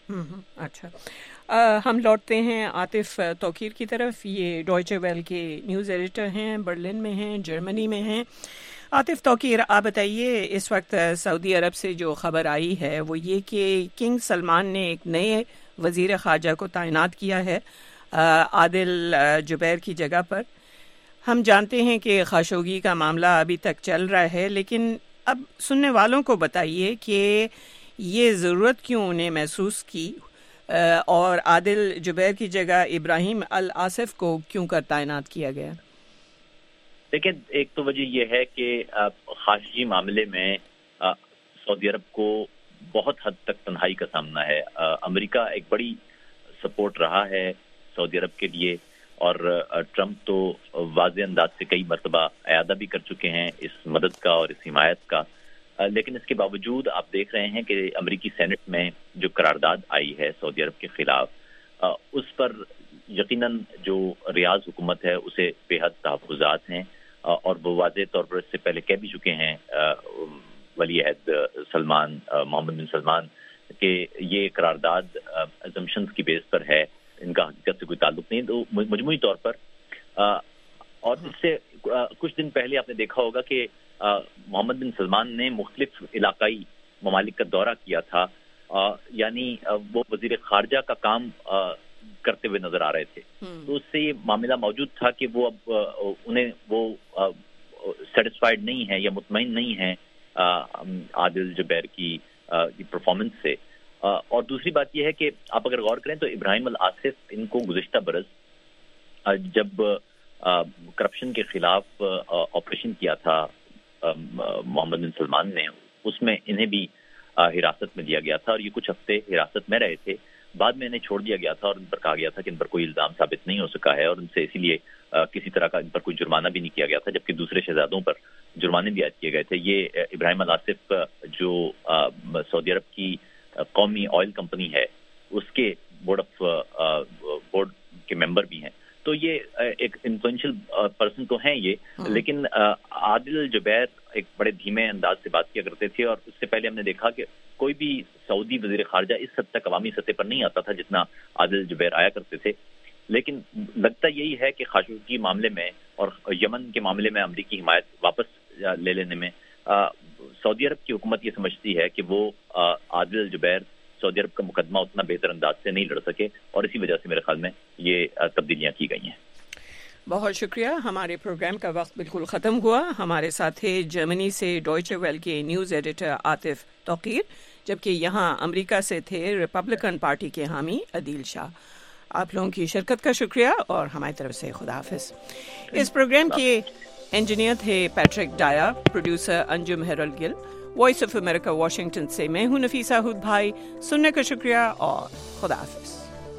اچھا ہم لوٹتے ہیں عاطف توقیر کی طرف. یہ ڈوائچے ویل کے نیوز ایڈیٹر ہیں, برلن میں ہیں, جرمنی میں ہیں. عاطف توقیر, آپ بتائیے اس وقت سعودی عرب سے جو خبر آئی ہے وہ یہ کہ کنگ سلمان نے ایک نئے وزیر خارجہ کو تعینات کیا ہے عادل جبیر کی جگہ پر. ہم جانتے ہیں کہ خاشوگی کا معاملہ ابھی تک چل رہا ہے لیکن اب سننے والوں کو بتائیے کہ یہ ضرورت کیوں انہیں محسوس کی اور عادل جبیر کی جگہ ابراہیم الآصف کو کیوں کر تعینات کیا گیا؟ دیکھیں, ایک تو وجہ یہ ہے کہ خاشقی معاملے میں سعودی عرب کو بہت حد تک تنہائی کا سامنا ہے. امریکہ ایک بڑی سپورٹ رہا ہے سعودی عرب کے لیے اور ٹرمپ تو واضح انداز سے کئی مرتبہ اعادہ بھی کر چکے ہیں اس مدد کا اور اس حمایت کا. لیکن اس کے باوجود آپ دیکھ رہے ہیں کہ امریکی سینٹ میں جو قرارداد آئی ہے سعودی عرب کے خلاف اس پر یقیناً جو ریاض حکومت ہے اسے بے حد تحفظات ہیں اور وہ واضح طور پر اس سے پہلے کہہ بھی چکے ہیں ولی عہد سلمان محمد بن سلمان کہ یہ قرارداد ازمپشنز کی بیس پر ہے, ان کا حقیقت سے کوئی تعلق نہیں. تو مجموعی طور پر اور اس سے کچھ دن پہلے آپ نے دیکھا ہوگا کہ محمد بن سلمان نے مختلف علاقائی ممالک کا دورہ کیا تھا, یعنی وہ وزیر خارجہ کا کام کرتے ہوئے نظر آ رہے تھے. تو اس سے یہ معاملہ موجود تھا کہ وہ اب انہیں وہ سیٹسفائیڈ نہیں ہے یا مطمئن نہیں ہے عادل جبیر کی پرفارمنس سے. اور دوسری بات یہ ہے کہ آپ اگر غور کریں تو ابراہیم الآصف ان کو گزشتہ برس جب کرپشن کے خلاف آپریشن کیا تھا محمد بن سلمان نے, اس میں انہیں بھی حراست میں دیا گیا تھا اور یہ کچھ ہفتے حراست میں رہے تھے. بعد میں انہیں چھوڑ دیا گیا تھا اور ان پر کہا گیا تھا کہ ان پر کوئی الزام ثابت نہیں ہو سکا ہے اور ان سے اسی لیے کسی طرح کا ان پر کوئی جرمانہ بھی نہیں کیا گیا تھا, جبکہ دوسرے شہزادوں پر جرمانے بھی عائد کیے گئے تھے. یہ ابراہیم الآصف جو سعودی عرب کی قومی آئل کمپنی ہے اس کے بورڈ آف بورڈ کے ممبر بھی ہیں. تو یہ ایک انفلوئنشل پرسن تو ہیں یہ, لیکن عادل جبیر ایک بڑے دھیمے انداز سے بات کیا کرتے تھے اور اس سے پہلے ہم نے دیکھا کہ کوئی بھی سعودی وزیر خارجہ اس حد تک عوامی سطح پر نہیں آتا تھا جتنا عادل جبیر آیا کرتے تھے. لیکن لگتا یہی ہے کہ خاشقگی معاملے میں اور یمن کے معاملے میں امریکی حمایت واپس لے لینے میں سعودی عرب کی حکومت یہ سمجھتی ہے کہ وہ عادل جبیر سعودی عرب کا مقدمہ اتنا بہتر انداز سے نہیں لڑ سکے اور اسی وجہ سے میرے خیال میں یہ تبدیلیاں کی گئی ہیں. بہت شکریہ. ہمارے پروگرام کا وقت بالکل ختم ہوا. ہمارے ساتھ تھے جرمنی سے ڈوائچے ویل کے نیوز ایڈیٹر عاطف توقیر, جبکہ یہاں امریکہ سے تھے ریپبلکن پارٹی کے حامی عدیل شاہ. آپ لوگوں کی شرکت کا شکریہ اور ہماری طرف سے خدا حافظ. اس پروگرام کے انجینئر تھے پیٹرک ڈایا, producer Anjum Heral Gill. Voice of America Washington سے میں ہوں نفیسہ ہود بھائی. سننے کا شکریہ اور خدا حافظ.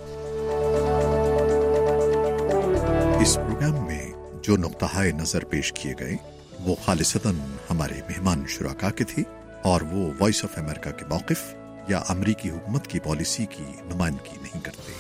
اس پروگرام میں جو نقطہ نظر پیش کیے گئے وہ خالصتاً ہمارے مہمان شرکا کے تھے اور وہ وائس آف امریکہ کے موقف یا امریکی حکومت کی پالیسی کی نمائندگی نہیں کرتے.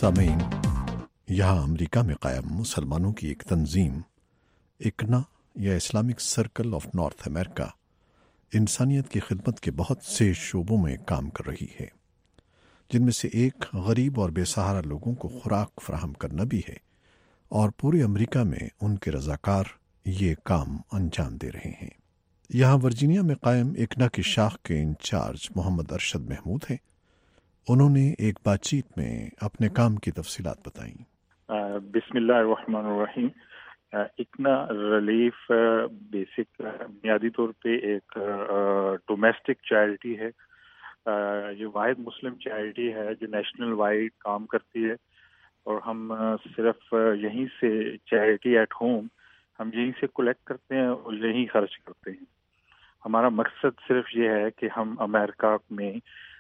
सामीन, यहाँ अमेरिका में कायम मुसलमानों की एक तंजीम इकना या Islamic circle of North America इंसानियत की खिदमत के बहुत से शोबों में काम कर रही है, जिनमें से एक गरीब और बेसहारा लोगों को खुराक फराहम करना भी है, और पूरे अमेरिका में उनके रजाकार ये काम अंजाम दे रहे हैं। यहाँ वर्जीनिया में कायम इकना की शाख के इंचार्ज मोहम्मद अरशद महमूद हैं। उन्होंने एक बातचीत में अपने काम की तफसीलात बताई। बिस्मिल्लाहिर्रहमानिर्रहीम। इकना रिलीफ बेसिक बुनियादी तौर पे एक डोमेस्टिक चैरिटी है। ये वाहिद मुस्लिम चैरिटी है जो नेशनल वाइड काम करती है, और हम सिर्फ यहीं से चैरिटी एट होम हम यहीं से कलेक्ट करते हैं और यहीं खर्च करते हैं। हमारा मकसद सिर्फ ये है कि हम अमेरिका में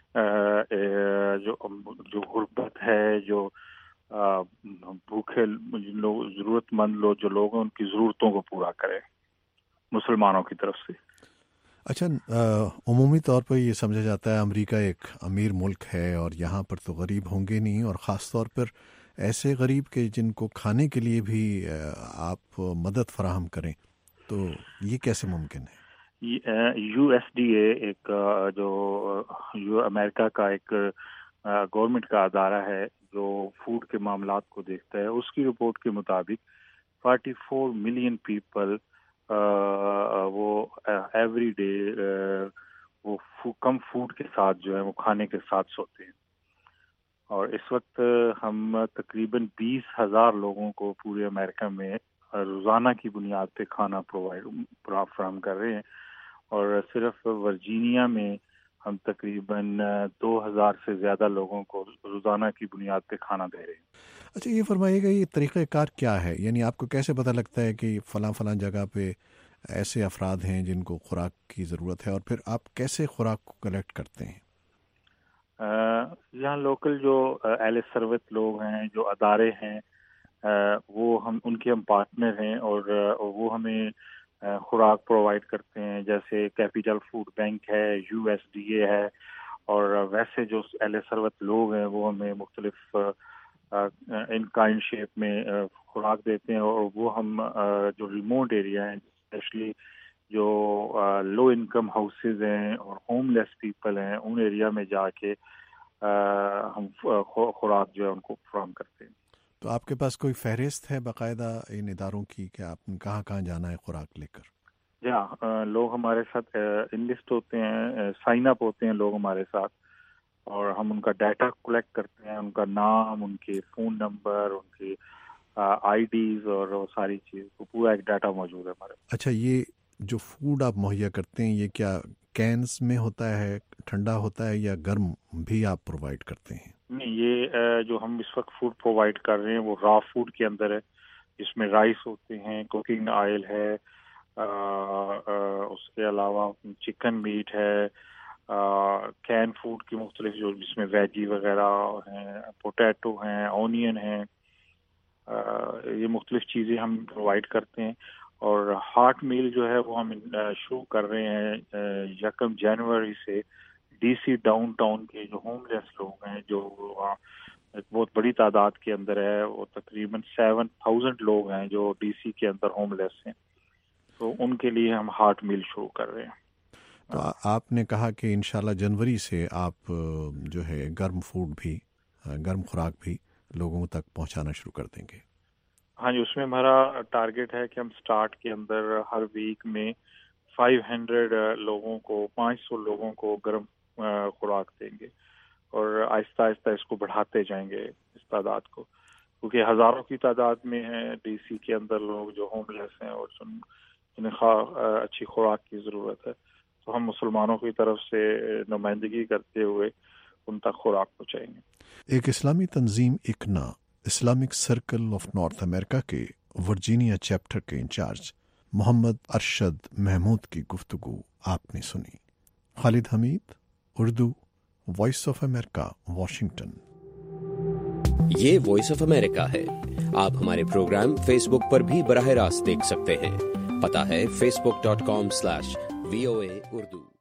जो जो गुर्बत है, जो भूखे लोग, ज़रूरतमंद लोग जो लोग हैं, उनकी ज़रूरतों को पूरा करें मुसलमानों की तरफ से। अच्छा, उमूमी तौर पर ये समझा जाता है अमेरिका एक अमीर मुल्क है और यहाँ पर तो गरीब होंगे नहीं, और ख़ास तौर पर ऐसे गरीब के जिनको खाने के लिए भी आप मदद फराहम करें, तो ये कैसे मुमकिन है? यू एस डी ए एक जो यू अमेरिका का एक गवर्नमेंट का अदारा है जो फूड के मामलात को देखता है, उसकी रिपोर्ट के मुताबिक चौवालीस मिलियन पीपल वो एवरी डे वो फू, कम फूड के साथ जो है वो खाने के साथ सोते हैं, और इस वक्त हम तकरीबन बीस हजार लोगों को पूरे अमेरिका में रोज़ाना की बुनियाद पे खाना प्रोवाइड फराहम कर रहे हैं, और सिर्फ वर्जीनिया में हम तकरीबन दो हजार से ज़्यादा लोगों को रोज़ाना की बुनियाद पे खाना दे रहे हैं। अच्छा, ये फरमाइएगा, ये तरीक़ाकार क्या है? यानी आपको कैसे पता लगता है कि फ़लाँ फ़लाँ जगह पे ऐसे अफराद हैं जिनको खुराक की ज़रूरत है, और फिर आप कैसे खुराक को कलेक्ट करते हैं? यहाँ लोकल जो एल सरवत लोग हैं, जो अदारे हैं, आ, वो हम उनके हम पार्टनर हैं, और, और वो हमें खुराक प्रोवाइड करते हैं। जैसे कैपिटल फूड बैंक है, यू एस डी ए है, और वैसे जो एल सरवत लोग हैं वो हमें मुख्तलिफ इन काइंड शेप में खुराक देते हैं, और वो हम जो रिमोट एरिया हैं, स्पेशली जो लो इनकम हाउसेज हैं और होमलेस पीपल हैं, उन एरिया में जाके हम खुराक जो है उनको फराहम करते हैं। तो आपके पास कोई फहरिस्त है बाकायदा इन इदारों की कि आपने कहाँ कहाँ जाना है खुराक लेकर? या लोग हमारे साथ इनलिस्ट होते हैं, साइन अप होते हैं लोग हमारे साथ, और हम उनका डाटा कलेक्ट करते हैं, उनका नाम, उनके फ़ोन नंबर, उनकी आईडीज और वो सारी चीज़, तो पूरा एक डाटा मौजूद है हमारे। अच्छा, ये जो फूड आप मुहैया करते हैं ये क्या कैंस में होता है, ठंडा होता है, या गर्म भी आप प्रोवाइड करते हैं? नहीं, ये जो हम इस वक्त फूड प्रोवाइड कर रहे हैं वो रॉ फूड के अंदर है, इसमें राइस होते हैं, कुकिंग ऑयल है, आ, आ, उसके अलावा चिकन मीट है, कैन फूड की मुख्तलिफ जो जिसमें वेजी वगैरह हैं, पोटैटो हैं, ऑनियन हैं, ये मुख्तलिफ चीज़ें हम प्रोवाइड करते हैं। और हॉट मील जो है वो हम शुरू कर रहे हैं यकम जनवरी से डीसी डाउन टाउन के जो होमलेस लोग हैं, जो एक बहुत बड़ी तादाद के अंदर है, वो तकरीबन सेवन थाउजेंड लोग हैं जो डीसी के अंदर होमलेस हैं, तो उनके लिए हम हॉट मील शुरू कर रहे हैं। तो आपने कहा कि इंशाल्लाह जनवरी से आप जो है गर्म फूड भी, गर्म खुराक भी लोगों तक पहुंचाना शुरू कर देंगे? हाँ जी, उसमें हमारा टारगेट है कि हम स्टार्ट के अंदर हर वीक में पाँच सौ लोगों को पाँच सौ लोगों को गर्म खुराक देंगे, और आहिस्ता आहिस्ता इसको बढ़ाते जाएंगे इस तादाद को, क्योंकि हज़ारों की तादाद में है डीसी के अंदर लोग जो होमलेस हैं और जिन्हें अच्छी खुराक की ज़रूरत है, तो हम मुसलमानों की तरफ से नुमाइंदगी करते हुए उन तक खुराक पहुँचाएंगे। एक इस्लामी तंजीम ICNA Islamic circle of North America के वर्जीनिया चैप्टर के इंचार्ज मोहम्मद अरशद महमूद की गुफ्तगू आपने सुनी। Khalid Hameed, Urdu, voice of America, Washington. ये वॉइस ऑफ अमेरिका है। आप हमारे प्रोग्राम फेसबुक पर भी बराह रास्त देख सकते हैं। पता है facebook dot com slash V O A Urdu.